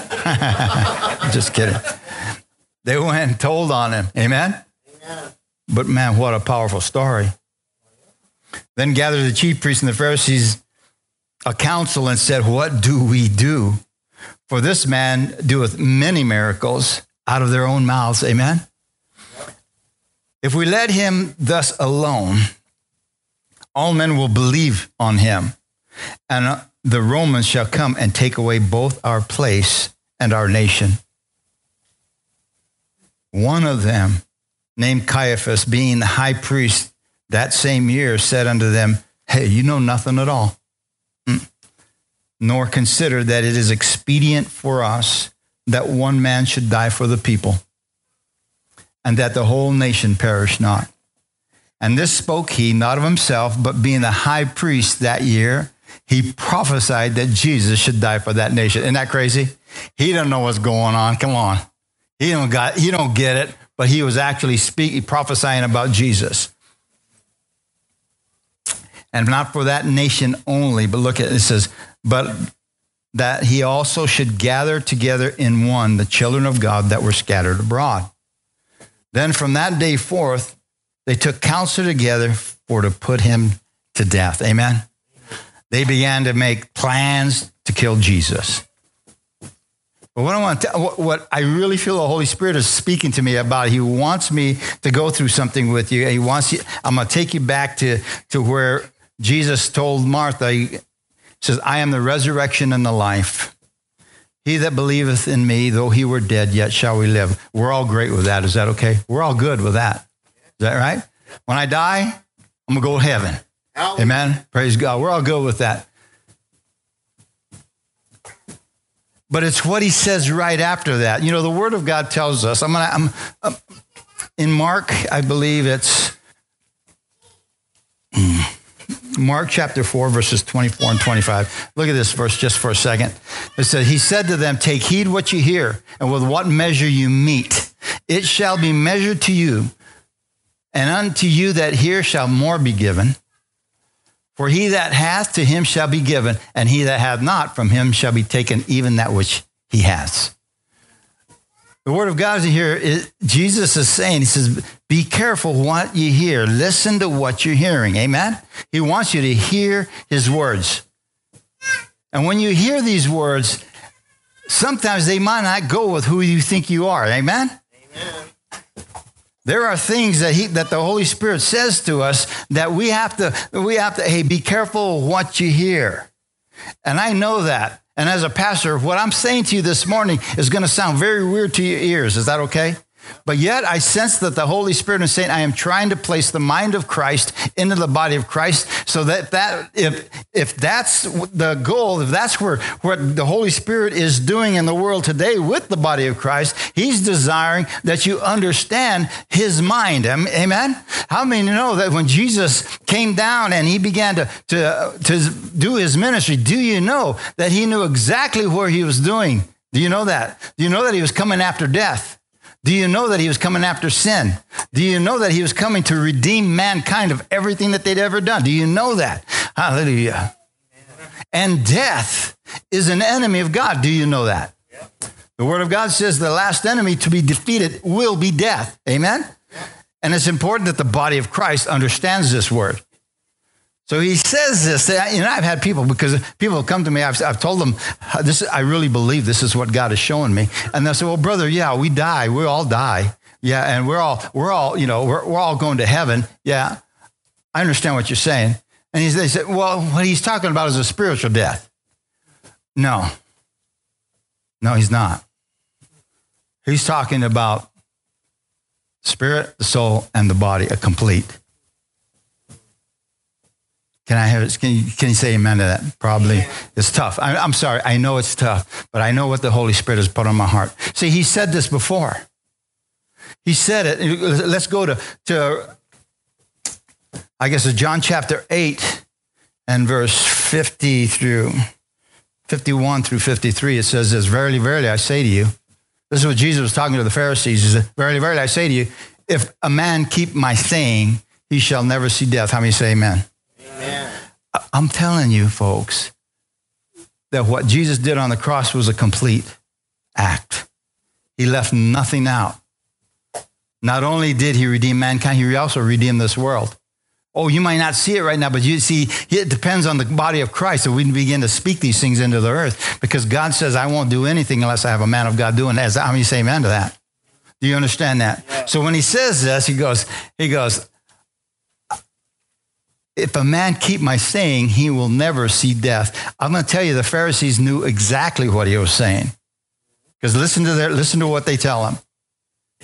Just kidding. They went and told on him. Amen? Amen. But man, what a powerful story. Then gathered the chief priests and the Pharisees a council and said, what do we do? For this man doeth many miracles out of their own mouths. Amen? Yep. If we let him thus alone, all men will believe on him, and the Romans shall come and take away both our place and our nation. One of them, named Caiaphas, being the high priest that same year, said unto them, hey, you know nothing at all, mm. nor consider that it is expedient for us that one man should die for the people, and that the whole nation perish not. And this spoke he not of himself, but being the high priest that year, he prophesied that Jesus should die for that nation. Isn't that crazy? He don't know what's going on. Come on. He don't got, he don't get it, but he was actually speaking, prophesying about Jesus. And not for that nation only, but look at it, it says, but that he also should gather together in one the children of God that were scattered abroad. Then from that day forth, they took counsel together for to put him to death. Amen. They began to make plans to kill Jesus. But what I want to, what, what I really feel the Holy Spirit is speaking to me about, he wants me to go through something with you. He wants you, I'm going to take you back to, to where Jesus told Martha, he says, I am the resurrection and the life. He that believeth in me, though he were dead, yet shall we live. We're all great with that. Is that okay? We're all good with that. Is that right? When I die, I'm going to go to heaven. Hallelujah. Amen. Praise God. We're all good with that. But it's what he says right after that. You know, the Word of God tells us, I'm going to, I'm, I'm in Mark, I believe it's Mark chapter four, verses twenty-four and twenty-five. Look at this verse just for a second. It says, he said to them, take heed what you hear, and with what measure you meet, it shall be measured to you. And unto you that hear shall more be given. For he that hath, to him shall be given, and he that hath not, from him shall be taken even that which he has. The Word of God is here. Is, Jesus is saying, he says, be careful what you hear. Listen to what you're hearing. Amen? He wants you to hear his words. And when you hear these words, sometimes they might not go with who you think you are. Amen? Amen. There are things that he, that the Holy Spirit says to us that we have to, we have to, hey, be careful what you hear. And I know that. And as a pastor, what I'm saying to you this morning is going to sound very weird to your ears. Is that okay? But yet I sense that the Holy Spirit is saying, I am trying to place the mind of Christ into the body of Christ, so that, that if if that's the goal, if that's where what the Holy Spirit is doing in the world today with the body of Christ, he's desiring that you understand his mind. Amen? How many know that when Jesus came down and he began to, to, to do his ministry, do you know that he knew exactly where he was doing? Do you know that? Do you know that he was coming after death? Do you know that he was coming after sin? Do you know that he was coming to redeem mankind of everything that they'd ever done? Do you know that? Hallelujah. And death is an enemy of God. Do you know that? The Word of God says the last enemy to be defeated will be death. Amen? And it's important that the body of Christ understands this word. So he says this, you know, I've had people, because people have come to me, I've, I've told them, this, I really believe this is what God is showing me. And they'll say, well, brother, yeah, we die. We all die. Yeah. And we're all, we're all, you know, we're, we're all going to heaven. Yeah. I understand what you're saying. And he's, they said, well, what he's talking about is a spiritual death. No. No, he's not. He's talking about spirit, the soul, and the body, a complete. Can I have it? Can you, can you say amen to that? Probably. It's tough. I, I'm sorry. I know it's tough, but I know what the Holy Spirit has put on my heart. See, he said this before. He said it. Let's go to, to I guess, it's John chapter eight and verse fifty through fifty-one through fifty-three. It says this, verily, verily, I say to you. This is what Jesus was talking to the Pharisees. He said, verily, verily, I say to you, if a man keep my saying, he shall never see death. How many say amen? Amen. I'm telling you, folks, that what Jesus did on the cross was a complete act. He left nothing out. Not only did he redeem mankind, he also redeemed this world. Oh, you might not see it right now, but you see, it depends on the body of Christ. So we begin to speak these things into the earth, because God says, I won't do anything unless I have a man of God doing that. How many say amen to that? Do you understand that? Yeah. So when he says this, he goes, he goes, if a man keep my saying, he will never see death. I'm going to tell you, the Pharisees knew exactly what he was saying. Because listen to their, listen to what they tell him.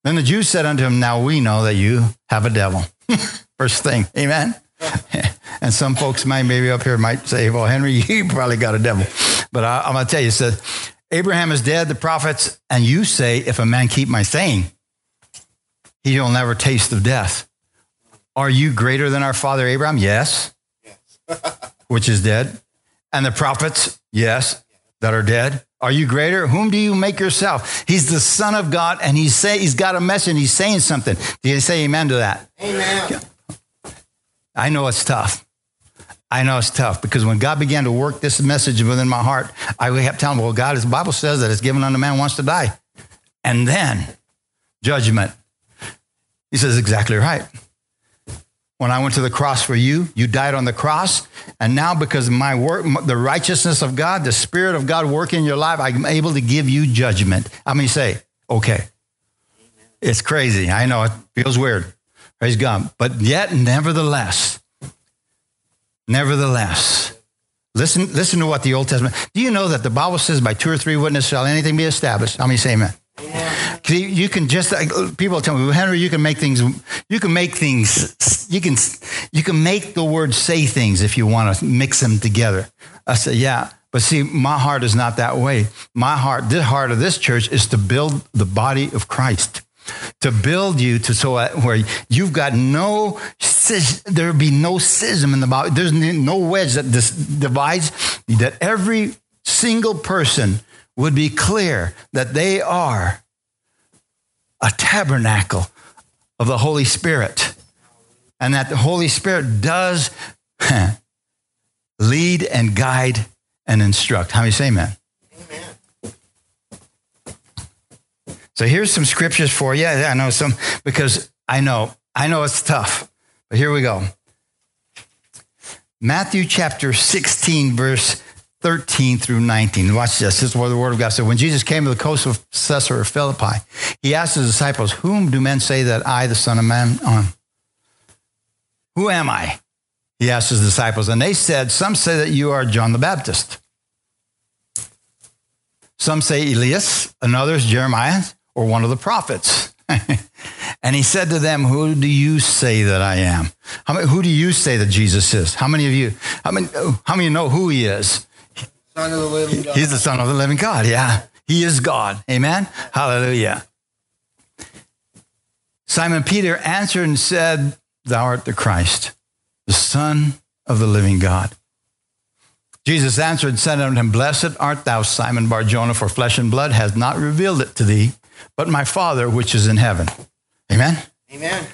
Then the Jews said unto him, now we know that you have a devil. First thing, amen? And some folks might maybe up here might say, well, Henry, you probably got a devil. But I, I'm going to tell you, it says, Abraham is dead, the prophets, and you say, if a man keep my saying, he will never taste of death. Are you greater than our father Abraham? Yes. yes. Which is dead. And the prophets? Yes. That are dead. Are you greater? Whom do you make yourself? He's the Son of God, and he's say, he's got a message, he's saying something. Do you say amen to that? Amen. I know it's tough. I know it's tough because when God began to work this message within my heart, I kept telling him, well, God, the Bible says that it's given unto man wants to die. And then judgment. He says, exactly right. When I went to the cross for you, you died on the cross. And now because of my work, the righteousness of God, the Spirit of God working in your life, I'm able to give you judgment. How many say, okay, it's crazy. I know it feels weird. Praise God. But yet, nevertheless, nevertheless, listen, listen to what the Old Testament, do you know that the Bible says by two or three witnesses shall anything be established? How many say amen? Yeah. You can just, people tell me, well, Henry, you can make things, you can make things, you can, you can make the word say things if you want to mix them together. I said, yeah. But see, my heart is not that way. My heart, the heart of this church is to build the body of Christ. To build you to so where you've got no, there be no schism in the body. There's no wedge that dis- divides, that every single person would be clear that they are a tabernacle of the Holy Spirit. And that the Holy Spirit does lead and guide and instruct. How many say amen? So here's some scriptures for you. I know some, because I know, I know it's tough, but here we go. Matthew chapter sixteen, verse thirteen through nineteen. Watch this. This is where the word of God said, when Jesus came to the coast of Caesarea Philippi, he asked his disciples, whom do men say that I, the Son of Man, am? Who am I? He asked his disciples, and they said, some say that you are John the Baptist. Some say Elias, and others Jeremiah, or one of the prophets. And he said to them, who do you say that I am? How many, who do you say that Jesus is? How many of you, how many, how many know who he is? Son of the living God. He's the Son of the living God, yeah. He is God, amen? Hallelujah. Simon Peter answered and said, thou art the Christ, the Son of the living God. Jesus answered and said unto him, blessed art thou, Simon Bar-Jonah, for flesh and blood has not revealed it to thee, but my Father which is in heaven. Amen? Amen.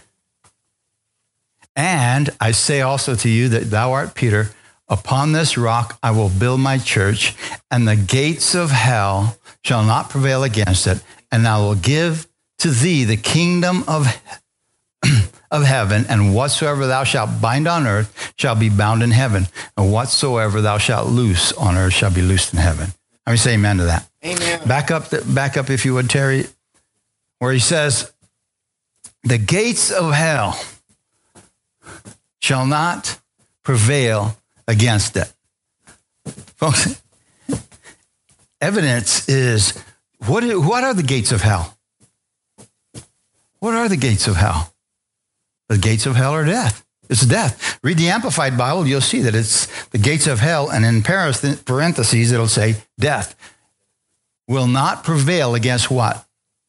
And I say also to you that thou art Peter, upon this rock I will build my church, and the gates of hell shall not prevail against it, and I will give to thee the kingdom of of heaven, and whatsoever thou shalt bind on earth shall be bound in heaven, and whatsoever thou shalt loose on earth shall be loosed in heaven. Let me say amen to that. Amen. Back up, the, back up if you would, Terry, where he says, the gates of hell shall not prevail against it. Folks, evidence is, what, what are the gates of hell? What are the gates of hell? The gates of hell are death. It's death. Read the Amplified Bible, you'll see that it's the gates of hell, and in parentheses, it'll say death will not prevail against what?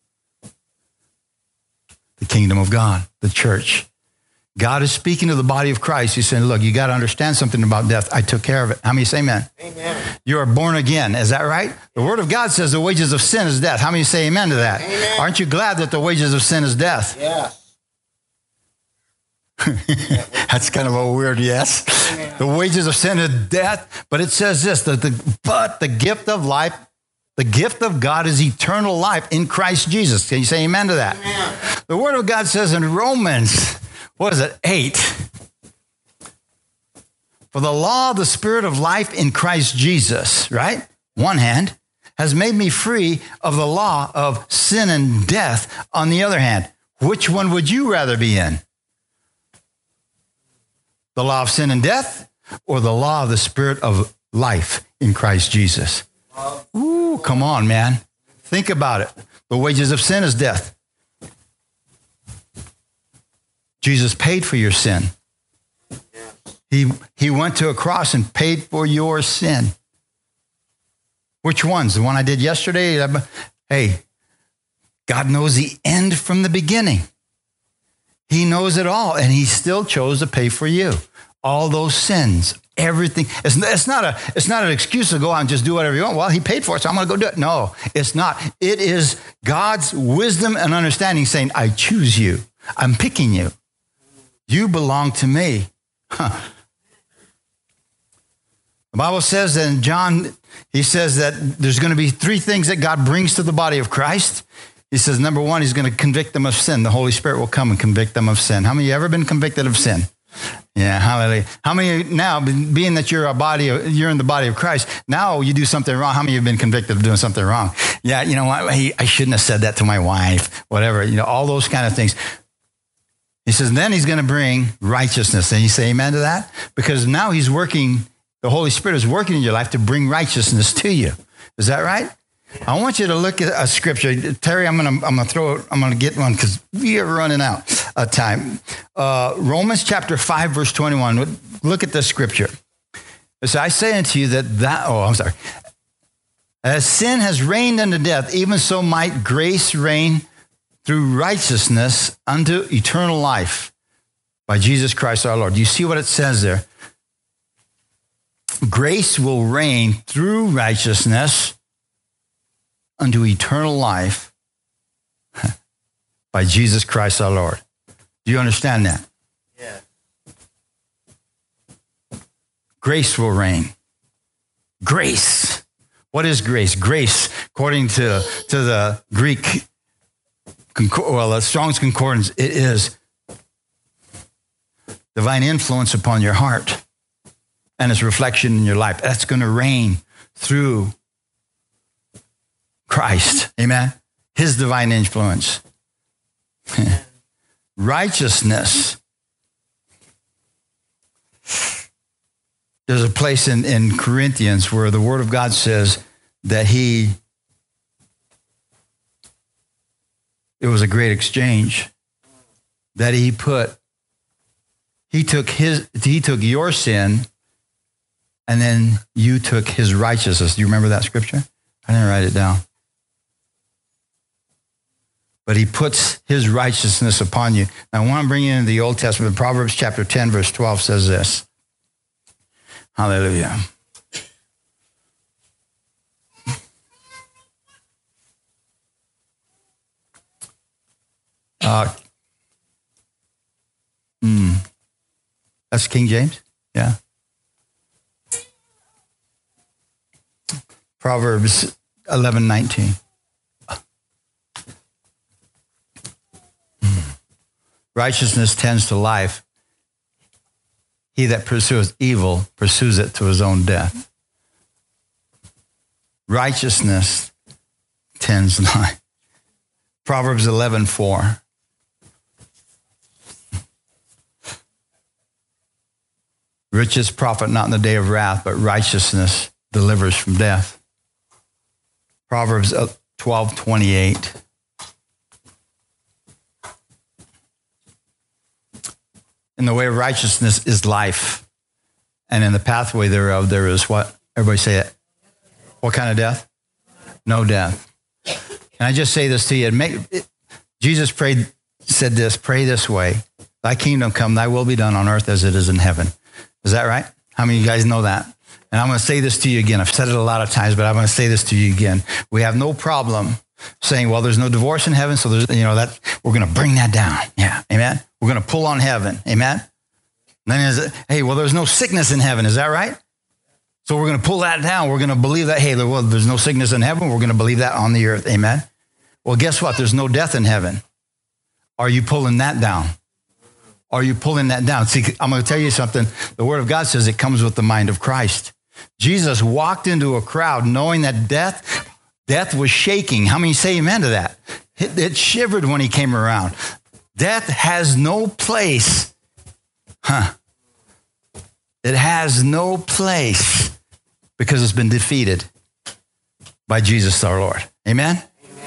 The kingdom of God, the church. God is speaking to the body of Christ. He's saying, look, you got to understand something about death. I took care of it. How many say amen? Amen. You are born again. Is that right? The word of God says the wages of sin is death. How many say amen to that? Amen. Aren't you glad that the wages of sin is death? Yes. That's kind of a weird yes. Amen. The wages of sin is death, but it says this, that the, but the gift of life, the gift of God is eternal life in Christ Jesus. Can you say amen to that? Amen. The word of God says in Romans, what is it, eight, for the law of the Spirit of life in Christ Jesus, right? One hand, has made me free of the law of sin and death. On the other hand, which one would you rather be in? The law of sin and death, or the law of the Spirit of life in Christ Jesus? Ooh, come on, man. Think about it. The wages of sin is death. Jesus paid for your sin. He, he went to a cross and paid for your sin. Which ones? The one I did yesterday? Hey, God knows the end from the beginning. He knows it all, and he still chose to pay for you. All those sins, everything. It's, it's, not a, it's not an excuse to go out and just do whatever you want. Well, he paid for it, so I'm going to go do it. No, it's not. It is God's wisdom and understanding saying, I choose you. I'm picking you. You belong to me. Huh. The Bible says that in John, he says that there's going to be three things that God brings to the body of Christ. He says, number one, he's going to convict them of sin. The Holy Spirit will come and convict them of sin. How many of you ever been convicted of sin? Yeah, hallelujah. How many now, being that you're a body, you're in the body of Christ, now you do something wrong. How many of you have been convicted of doing something wrong? Yeah, you know what? I shouldn't have said that to my wife, whatever, you know, all those kind of things. He says, then he's going to bring righteousness. And you say amen to that? Because now he's working, the Holy Spirit is working in your life to bring righteousness to you. Is that right? I want you to look at a scripture. Terry, I'm going to I'm going to throw it. I'm going to get one because we are running out of time. Uh, Romans chapter five, verse twenty-one. Look at the scripture. So I say unto you that that, oh, I'm sorry. As sin has reigned unto death, even so might grace reign through righteousness unto eternal life by Jesus Christ our Lord. Do you see what it says there? Grace will reign through righteousness unto eternal life by Jesus Christ our Lord. Do you understand that? Yeah. Grace will reign. Grace. What is grace? Grace, according to, to the Greek, well, the Strong's Concordance, it is divine influence upon your heart and its reflection in your life. That's going to reign through Christ. Amen. His divine influence. Righteousness. There's a place in, in Corinthians where the Word of God says that he, it was a great exchange, that he put, he took his, he took your sin, and then you took his righteousness. Do you remember that scripture? I didn't write it down. But he puts his righteousness upon you. Now, I want to bring you into the Old Testament. Proverbs chapter ten, verse twelve says this. Hallelujah. Uh, mm, that's King James? Yeah. Proverbs eleven nineteen. Righteousness tends to life. He that pursues evil pursues it to his own death. Righteousness tends to life. Proverbs eleven four. Riches profit not in the day of wrath, but righteousness delivers from death. Proverbs twelve twenty-eight. In the way of righteousness is life, and in the pathway thereof there is what? Everybody say it. What kind of death? No death. Can I just say this to you? Make, it, Jesus prayed, said this, pray this way. Thy kingdom come, thy will be done on earth as it is in heaven. Is that right? How many of you guys know that? And I'm going to say this to you again. I've said it a lot of times, but I'm going to say this to you again. We have no problem saying, well, there's no divorce in heaven, so there's, you know, that we're going to bring that down. Yeah, amen? We're going to pull on heaven, amen? And then is it, hey, well, there's no sickness in heaven, is that right? So we're going to pull that down. We're going to believe that, hey, well, there's no sickness in heaven. We're going to believe that on the earth, amen? Well, guess what? There's no death in heaven. Are you pulling that down? Are you pulling that down? See, I'm going to tell you something. The Word of God says it comes with the mind of Christ. Jesus walked into a crowd knowing that death, death was shaking. How many say amen to that? It, it shivered when he came around. Death has no place. Huh. It has no place because it's been defeated by Jesus our Lord. Amen? Amen.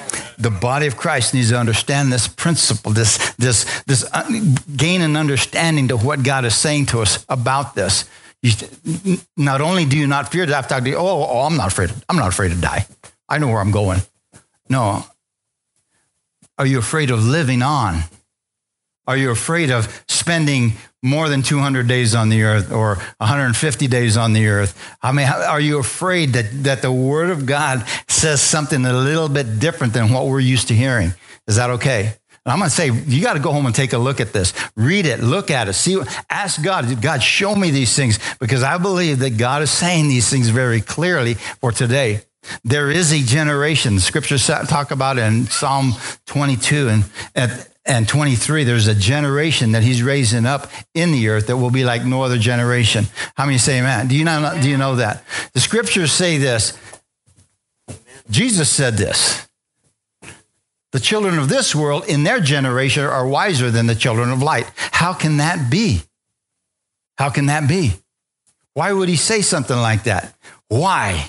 The body of Christ needs to understand this principle, this, this, this uh, gain an understanding to what God is saying to us about this. You, not only do you not fear to have to die, oh, oh, I'm not afraid. I'm not afraid to die. I know where I'm going. No. Are you afraid of living on? Are you afraid of spending more than two hundred days on the earth or one hundred fifty days on the earth? I mean, are you afraid that, that the Word of God says something a little bit different than what we're used to hearing? Is that okay? And I'm going to say, you got to go home and take a look at this. Read it, look at it, see, ask God, God, show me these things, because I believe that God is saying these things very clearly for today. There is a generation, scriptures talk about it in Psalm twenty-two and, and And twenty-three, there's a generation that he's raising up in the earth that will be like no other generation. How many say amen? Do you know, do you know that? The scriptures say this. Jesus said this. The children of this world in their generation are wiser than the children of light. How can that be? How can that be? Why would he say something like that? Why?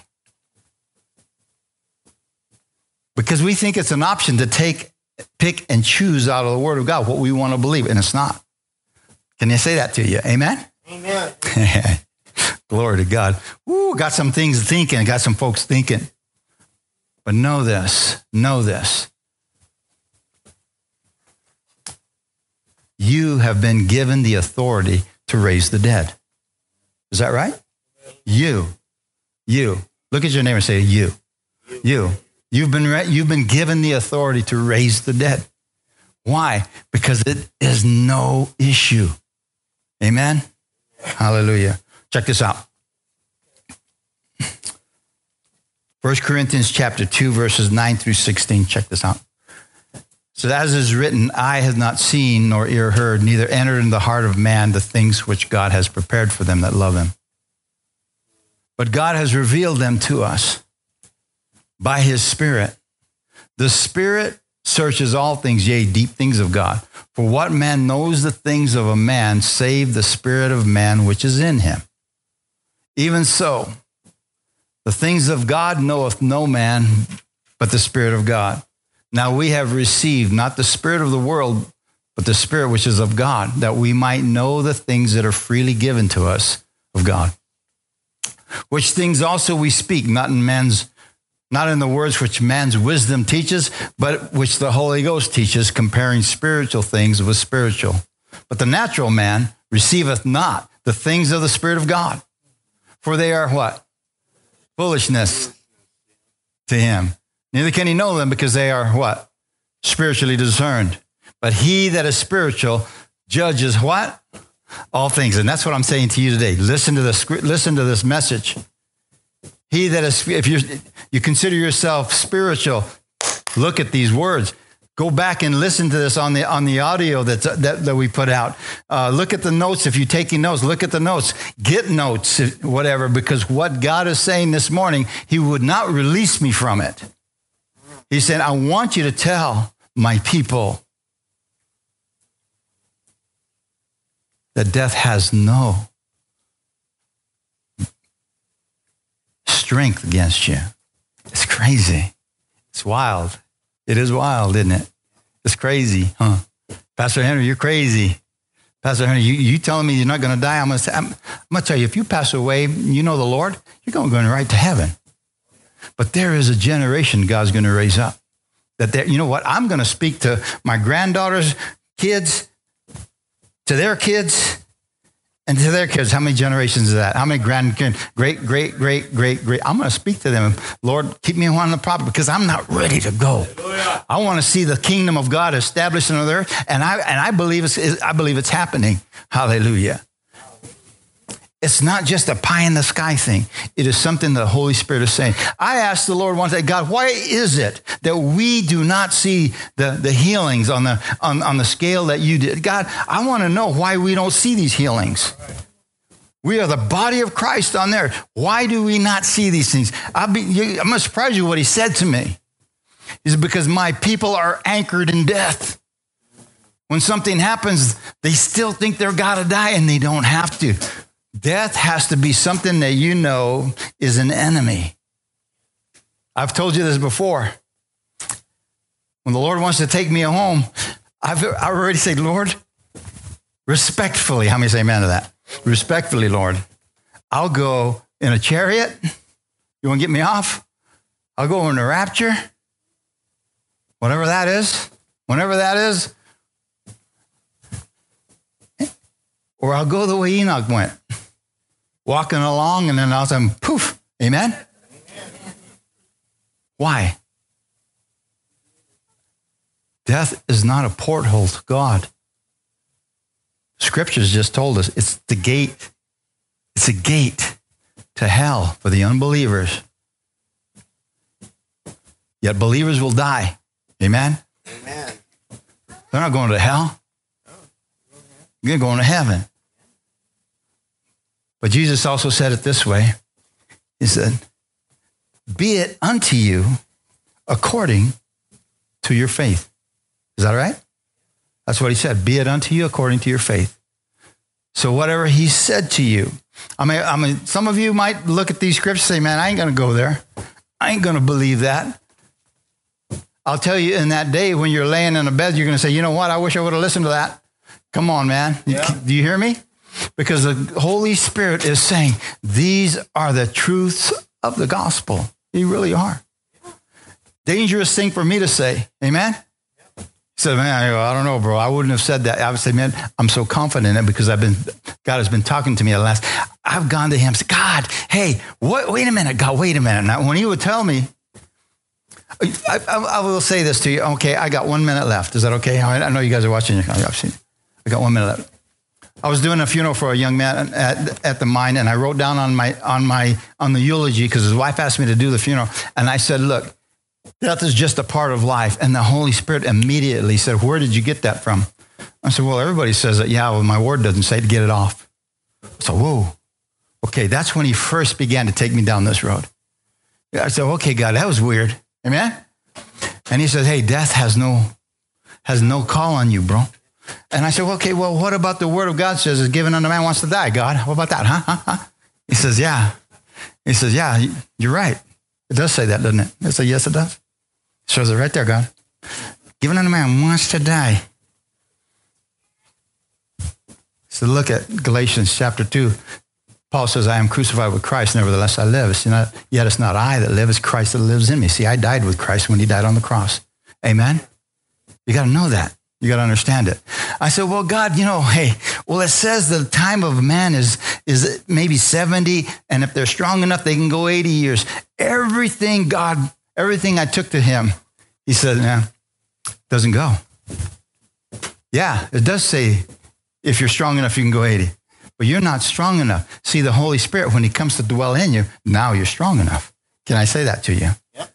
Because we think it's an option to take pick and choose out of the Word of God what we want to believe, and it's not. Can I say that to you? Amen? Amen. Glory to God. Woo, got some things thinking, got some folks thinking. But know this, know this. You have been given the authority to raise the dead. Is that right? You. You. Look at your neighbor and say, you. You. You've been, you've been given the authority to raise the dead. Why? Because it is no issue. Amen? Hallelujah. Check this out. First Corinthians chapter two, verses nine through sixteen. Check this out. So as is written, eye has not seen nor ear heard, neither entered into the heart of man the things which God has prepared for them that love him. But God has revealed them to us by his Spirit. The Spirit searches all things, yea, deep things of God. For what man knows the things of a man, save the spirit of man which is in him? Even so, the things of God knoweth no man, but the Spirit of God. Now we have received not the spirit of the world, but the Spirit which is of God, that we might know the things that are freely given to us of God. Which things also we speak, not in man's Not in the words which man's wisdom teaches, but which the Holy Ghost teaches, comparing spiritual things with spiritual. But the natural man receiveth not the things of the Spirit of God, for they are what? Foolishness to him. Neither can he know them, because they are what? Spiritually discerned. But he that is spiritual judges what? All things. And that's what I'm saying to you today. Listen to this, listen to this message. He that is, if you you consider yourself spiritual, look at these words. Go back and listen to this on the on the audio that's, that that we put out. Uh, look at the notes. If you're taking notes, look at the notes. Get notes, whatever, because what God is saying this morning, he would not release me from it. He said, I want you to tell my people that death has no strength against you. It's crazy. It's wild. It is wild, isn't it? It's crazy, huh? Pastor Henry, you're crazy. Pastor Henry, you, you telling me you're not going to die? I'm going to say, I'm, I'm going to tell you, if you pass away, you know the Lord, you're going, going right to heaven. But there is a generation God's going to raise up. That there, you know what? I'm going to speak to my granddaughters, kids, to their kids, and to their kids. How many generations is that? How many grandkids? Great, great, great, great, great. I'm going to speak to them. Lord, keep me on the property, because I'm not ready to go. Hallelujah. I want to see the kingdom of God established on the earth, and I and I believe it's I believe it's happening. Hallelujah. It's not just a pie in the sky thing. It is something the Holy Spirit is saying. I asked the Lord one day, God, why is it that we do not see the, the healings on the on, on the scale that you did? God, I want to know why we don't see these healings. We are the body of Christ on there. Why do we not see these things? I'll be, I'm going to surprise you what he said to me. He said, because my people are anchored in death. When something happens, they still think they're got to die, and they don't have to. Death has to be something that you know is an enemy. I've told you this before. When the Lord wants to take me home, I've I already said, Lord, respectfully, how many say amen to that? Respectfully, Lord, I'll go in a chariot. You want to get me off? I'll go in a rapture. Whatever that is, whenever that is. Or I'll go the way Enoch went, walking along, and then all of a sudden, poof, amen? Amen? Why? Death is not a porthole to God. Scriptures just told us it's the gate. It's a gate to hell for the unbelievers. Yet believers will die. Amen? Amen. They're not going to hell. They're going to heaven. But Jesus also said it this way. He said, be it unto you according to your faith. Is that right? That's what he said. Be it unto you according to your faith. So whatever he said to you, I mean, I mean, some of you might look at these scriptures and say, man, I ain't going to go there. I ain't going to believe that. I'll tell you, in that day when you're laying in a bed, you're going to say, you know what? I wish I would have listened to that. Come on, man. Yeah. Do you hear me? Because the Holy Spirit is saying, these are the truths of the gospel. They really are. Dangerous thing for me to say. Amen? He said, man, I, go, I don't know, bro. I wouldn't have said that. I would say, man, I'm so confident in it because I've been, God has been talking to me at last. I've gone to him and said, God, hey, what, wait a minute, God, wait a minute. Now, when he would tell me, I, I, I will say this to you. Okay, I got one minute left. Is that okay? I know you guys are watching. I've seen. I got one minute left. I was doing a funeral for a young man at, at the mine, and I wrote down on my on my on the eulogy because his wife asked me to do the funeral, and I said, "Look, death is just a part of life." And the Holy Spirit immediately said, "Where did you get that from?" I said, "Well, everybody says it. Yeah, well, my word doesn't say to get it off." So, whoa, okay, that's when he first began to take me down this road. I said, "Okay, God, that was weird." Amen. And he said, "Hey, death has no has no call on you, bro." And I said, well, okay, well, what about the word of God says is given unto man wants to die, God? What about that, huh? huh? huh? He says, yeah. He says, yeah, you're right. It does say that, doesn't it? I said, yes, it does. It shows it right there, God. Given unto man wants to die. So look at Galatians chapter two. Paul says, I am crucified with Christ, nevertheless I live. It's not, yet it's not I that live, it's Christ that lives in me. See, I died with Christ when he died on the cross. Amen? You got to know that. You got to understand it. I said, well, God, you know, hey, well, it says the time of man is, is maybe seventy. And if they're strong enough, they can go eighty years. Everything God, everything I took to him, he said, nah, doesn't go. Yeah, it does say if you're strong enough, you can go eighty. But you're not strong enough. See, the Holy Spirit, when he comes to dwell in you, now you're strong enough. Can I say that to you? Yep.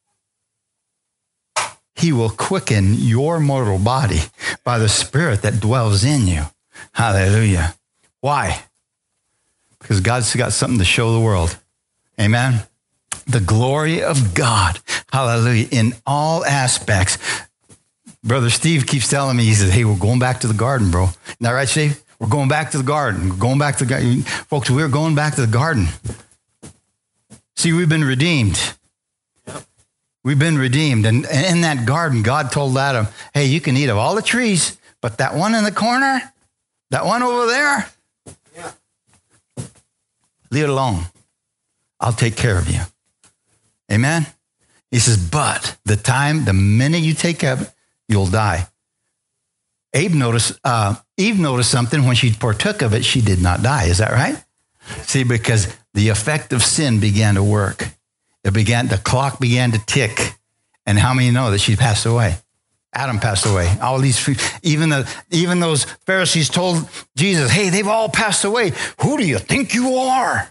He will quicken your mortal body by the Spirit that dwells in you. Hallelujah. Why? Because God's got something to show the world. Amen. The glory of God. Hallelujah. In all aspects. Brother Steve keeps telling me, he says, hey, we're going back to the garden, bro. Isn't that right, Steve? We're going back to the garden. We're going back to the garden. Folks, we're going back to the garden. See, we've been redeemed. We've been redeemed. And in that garden, God told Adam, hey, you can eat of all the trees, but that one in the corner, that one over there, yeah. Leave it alone. I'll take care of you. Amen? He says, but the time, the minute you take of it, you'll die. Abe noticed, uh, Eve noticed something when she partook of it, she did not die. Is that right? See, because the effect of sin began to work. It began, the clock began to tick. And how many know that she passed away? Adam passed away. All these, even the, even those Pharisees told Jesus, hey, they've all passed away. Who do you think you are?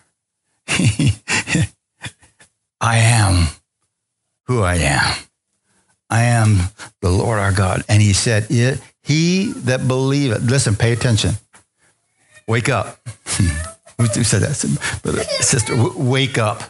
I am who I am. I am the Lord our God. And he said, he that believeth, listen, pay attention. Wake up. Who said that? Brother, sister, wake up.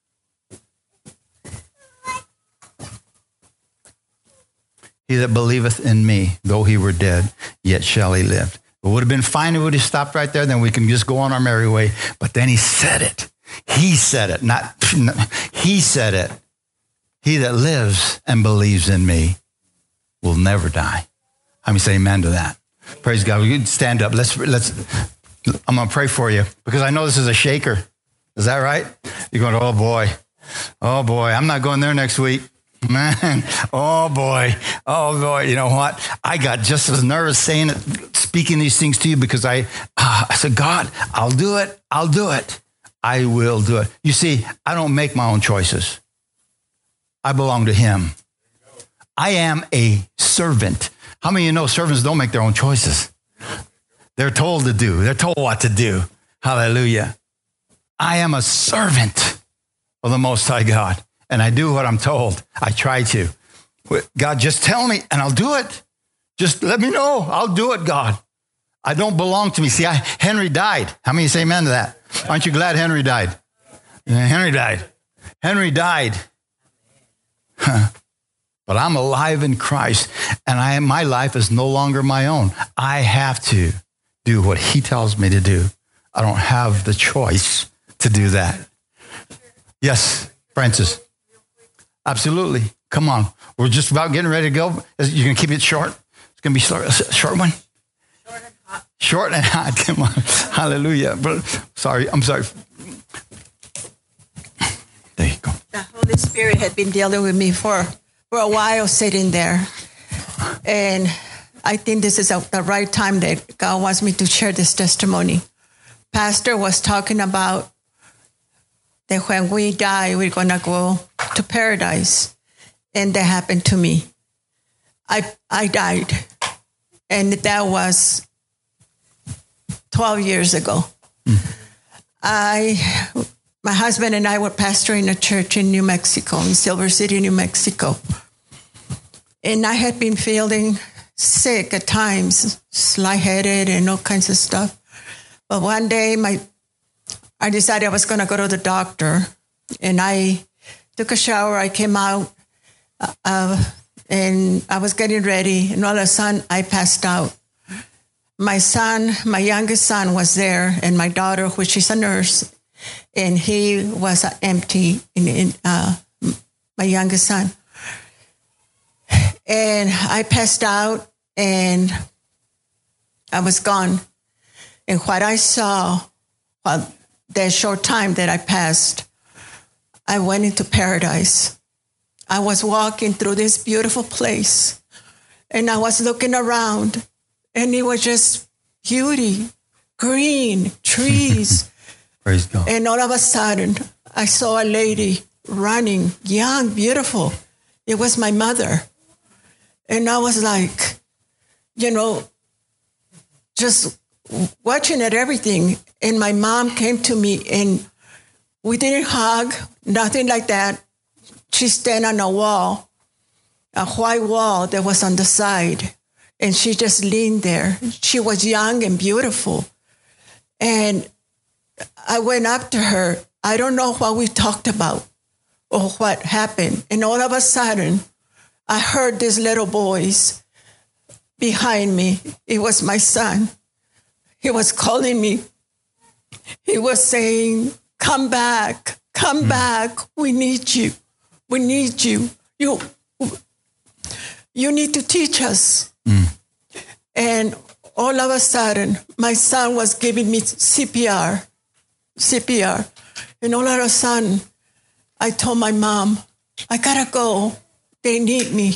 He that believeth in me, though he were dead, yet shall he live. It would have been fine if we would have stopped right there, then we can just go on our merry way. But then he said it. He said it, not, he said it. He that lives and believes in me will never die. How many say amen to that? Praise God. We stand up. Let's, let's, I'm going to pray for you because I know this is a shaker. Is that right? You're going, oh boy. Oh boy. I'm not going there next week. Man. Oh boy. Oh boy. You know what? I got just as nervous saying it, speaking these things to you because I, uh, I said, God, I'll do it. I'll do it. I will do it. You see, I don't make my own choices. I belong to him. I am a servant. How many of you know servants don't make their own choices? They're told to do. They're told what to do. Hallelujah. I am a servant of the Most High God, and I do what I'm told. I try to. God, just tell me, and I'll do it. Just let me know. I'll do it, God. I don't belong to me. See, I, Henry died. How many say amen to that? Aren't you glad Henry died? Yeah, Henry died. Henry died. Huh. But I'm alive in Christ, and I my life is no longer my own. I have to do what he tells me to do. I don't have the choice to do that. Yes, Francis. Absolutely. Come on. We're just about getting ready to go. You can keep it short. It's going to be short, a short one. Short and hot. Short and hot. Come on. Hallelujah. But sorry. I'm sorry. There you go. The Holy Spirit had been dealing with me for, for a while sitting there. And I think this is a, the right time that God wants me to share this testimony. Pastor was talking about that when we die, we're going to go to paradise. And that happened to me. I I died. And that was twelve years ago. Mm. I, my husband and I were pastoring a church in New Mexico, in Silver City, New Mexico. And I had been feeling sick at times, lightheaded and all kinds of stuff. But one day, my I decided I was going to go to the doctor. And I took a shower. I came out, uh, and I was getting ready. And all of a sudden, I passed out. My son, my youngest son was there, and my daughter, which is a nurse, and he was empty, in, in uh, my youngest son. And I passed out, and I was gone. And what I saw, well, that short time that I passed, I went into paradise. I was walking through this beautiful place, and I was looking around, and it was just beauty, green, trees. Praise God. And all of a sudden, I saw a lady running, young, beautiful. It was my mother. And I was like, you know, just watching at everything. And my mom came to me, and we didn't hug, nothing like that. She stand on a wall, a white wall that was on the side. And she just leaned there. She was young and beautiful. And I went up to her. I don't know what we talked about or what happened. And all of a sudden, I heard this little voice behind me. It was my son. He was calling me. He was saying, come back, come mm. back. We need you. We need you. You, you need to teach us. Mm. And all of a sudden, my son was giving me C P R, C P R. And all of a sudden, I told my mom, I gotta go. They need me.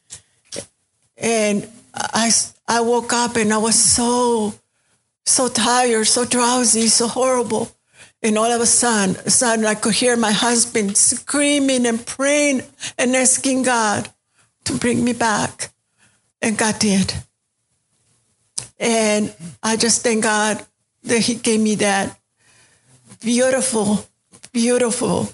And I, I woke up and I was so, so tired, so drowsy, so horrible. And all of a sudden, sudden I could hear my husband screaming and praying and asking God to bring me back. And God did. And I just thank God that he gave me that beautiful, beautiful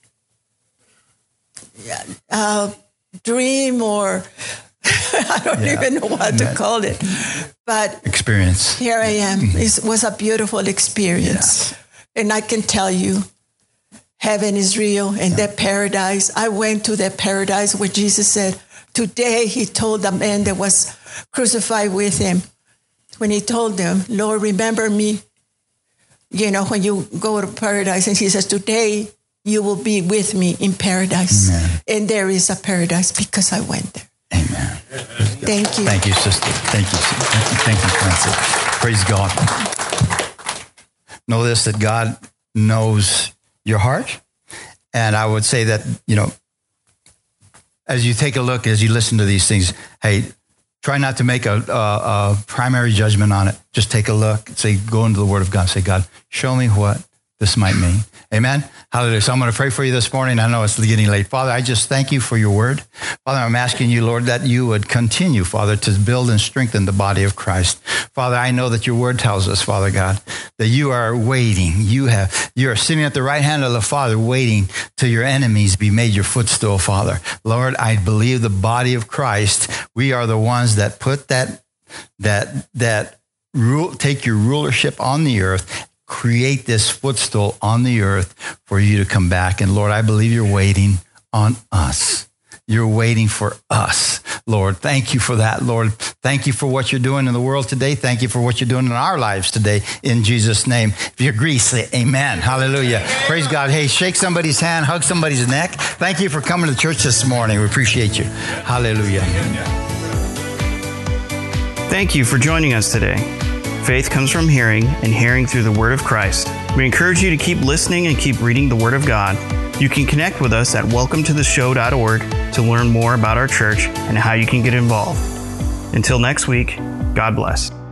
uh, dream, or I don't yeah. even know what to call it. But experience. Here I am. It was a beautiful experience. Yeah. And I can tell you, heaven is real, and yeah. that paradise, I went to that paradise where Jesus said, today he told the man that was crucified with him, when he told them, Lord, remember me, you know, when you go to paradise. And he says, today you will be with me in paradise. Amen. And there is a paradise because I went there. Amen. Thank you. Thank you, sister. Thank you. Thank you, Thank you, Francis. Praise God. Know this, that God knows your heart. And I would say that, you know, as you take a look, as you listen to these things, hey, try not to make a, a, a primary judgment on it. Just take a look. Say, go into the Word of God. Say, God, show me what this might mean. Amen. Hallelujah. So I'm going to pray for you this morning. I know it's getting late. Father, I just thank you for your word. Father, I'm asking you, Lord, that you would continue, Father, to build and strengthen the body of Christ. Father, I know that your word tells us, Father God, that you are waiting. You have, you are sitting at the right hand of the Father, waiting till your enemies be made your footstool, Father. Lord, I believe the body of Christ, we are the ones that put that, that, that rule, take your rulership on the earth, create this footstool on the earth for you to come back. And Lord, I believe you're waiting on us. You're waiting for us, Lord. Thank you for that, Lord. Thank you for what you're doing in the world today. Thank you for what you're doing in our lives today. In Jesus' name. If you agree, say amen. Hallelujah. Praise God. Hey, shake somebody's hand, hug somebody's neck. Thank you for coming to church this morning. We appreciate you. Hallelujah. Thank you for joining us today. Faith comes from hearing, and hearing through the Word of Christ. We encourage you to keep listening and keep reading the Word of God. You can connect with us at welcome to the show dot org to learn more about our church and how you can get involved. Until next week, God bless.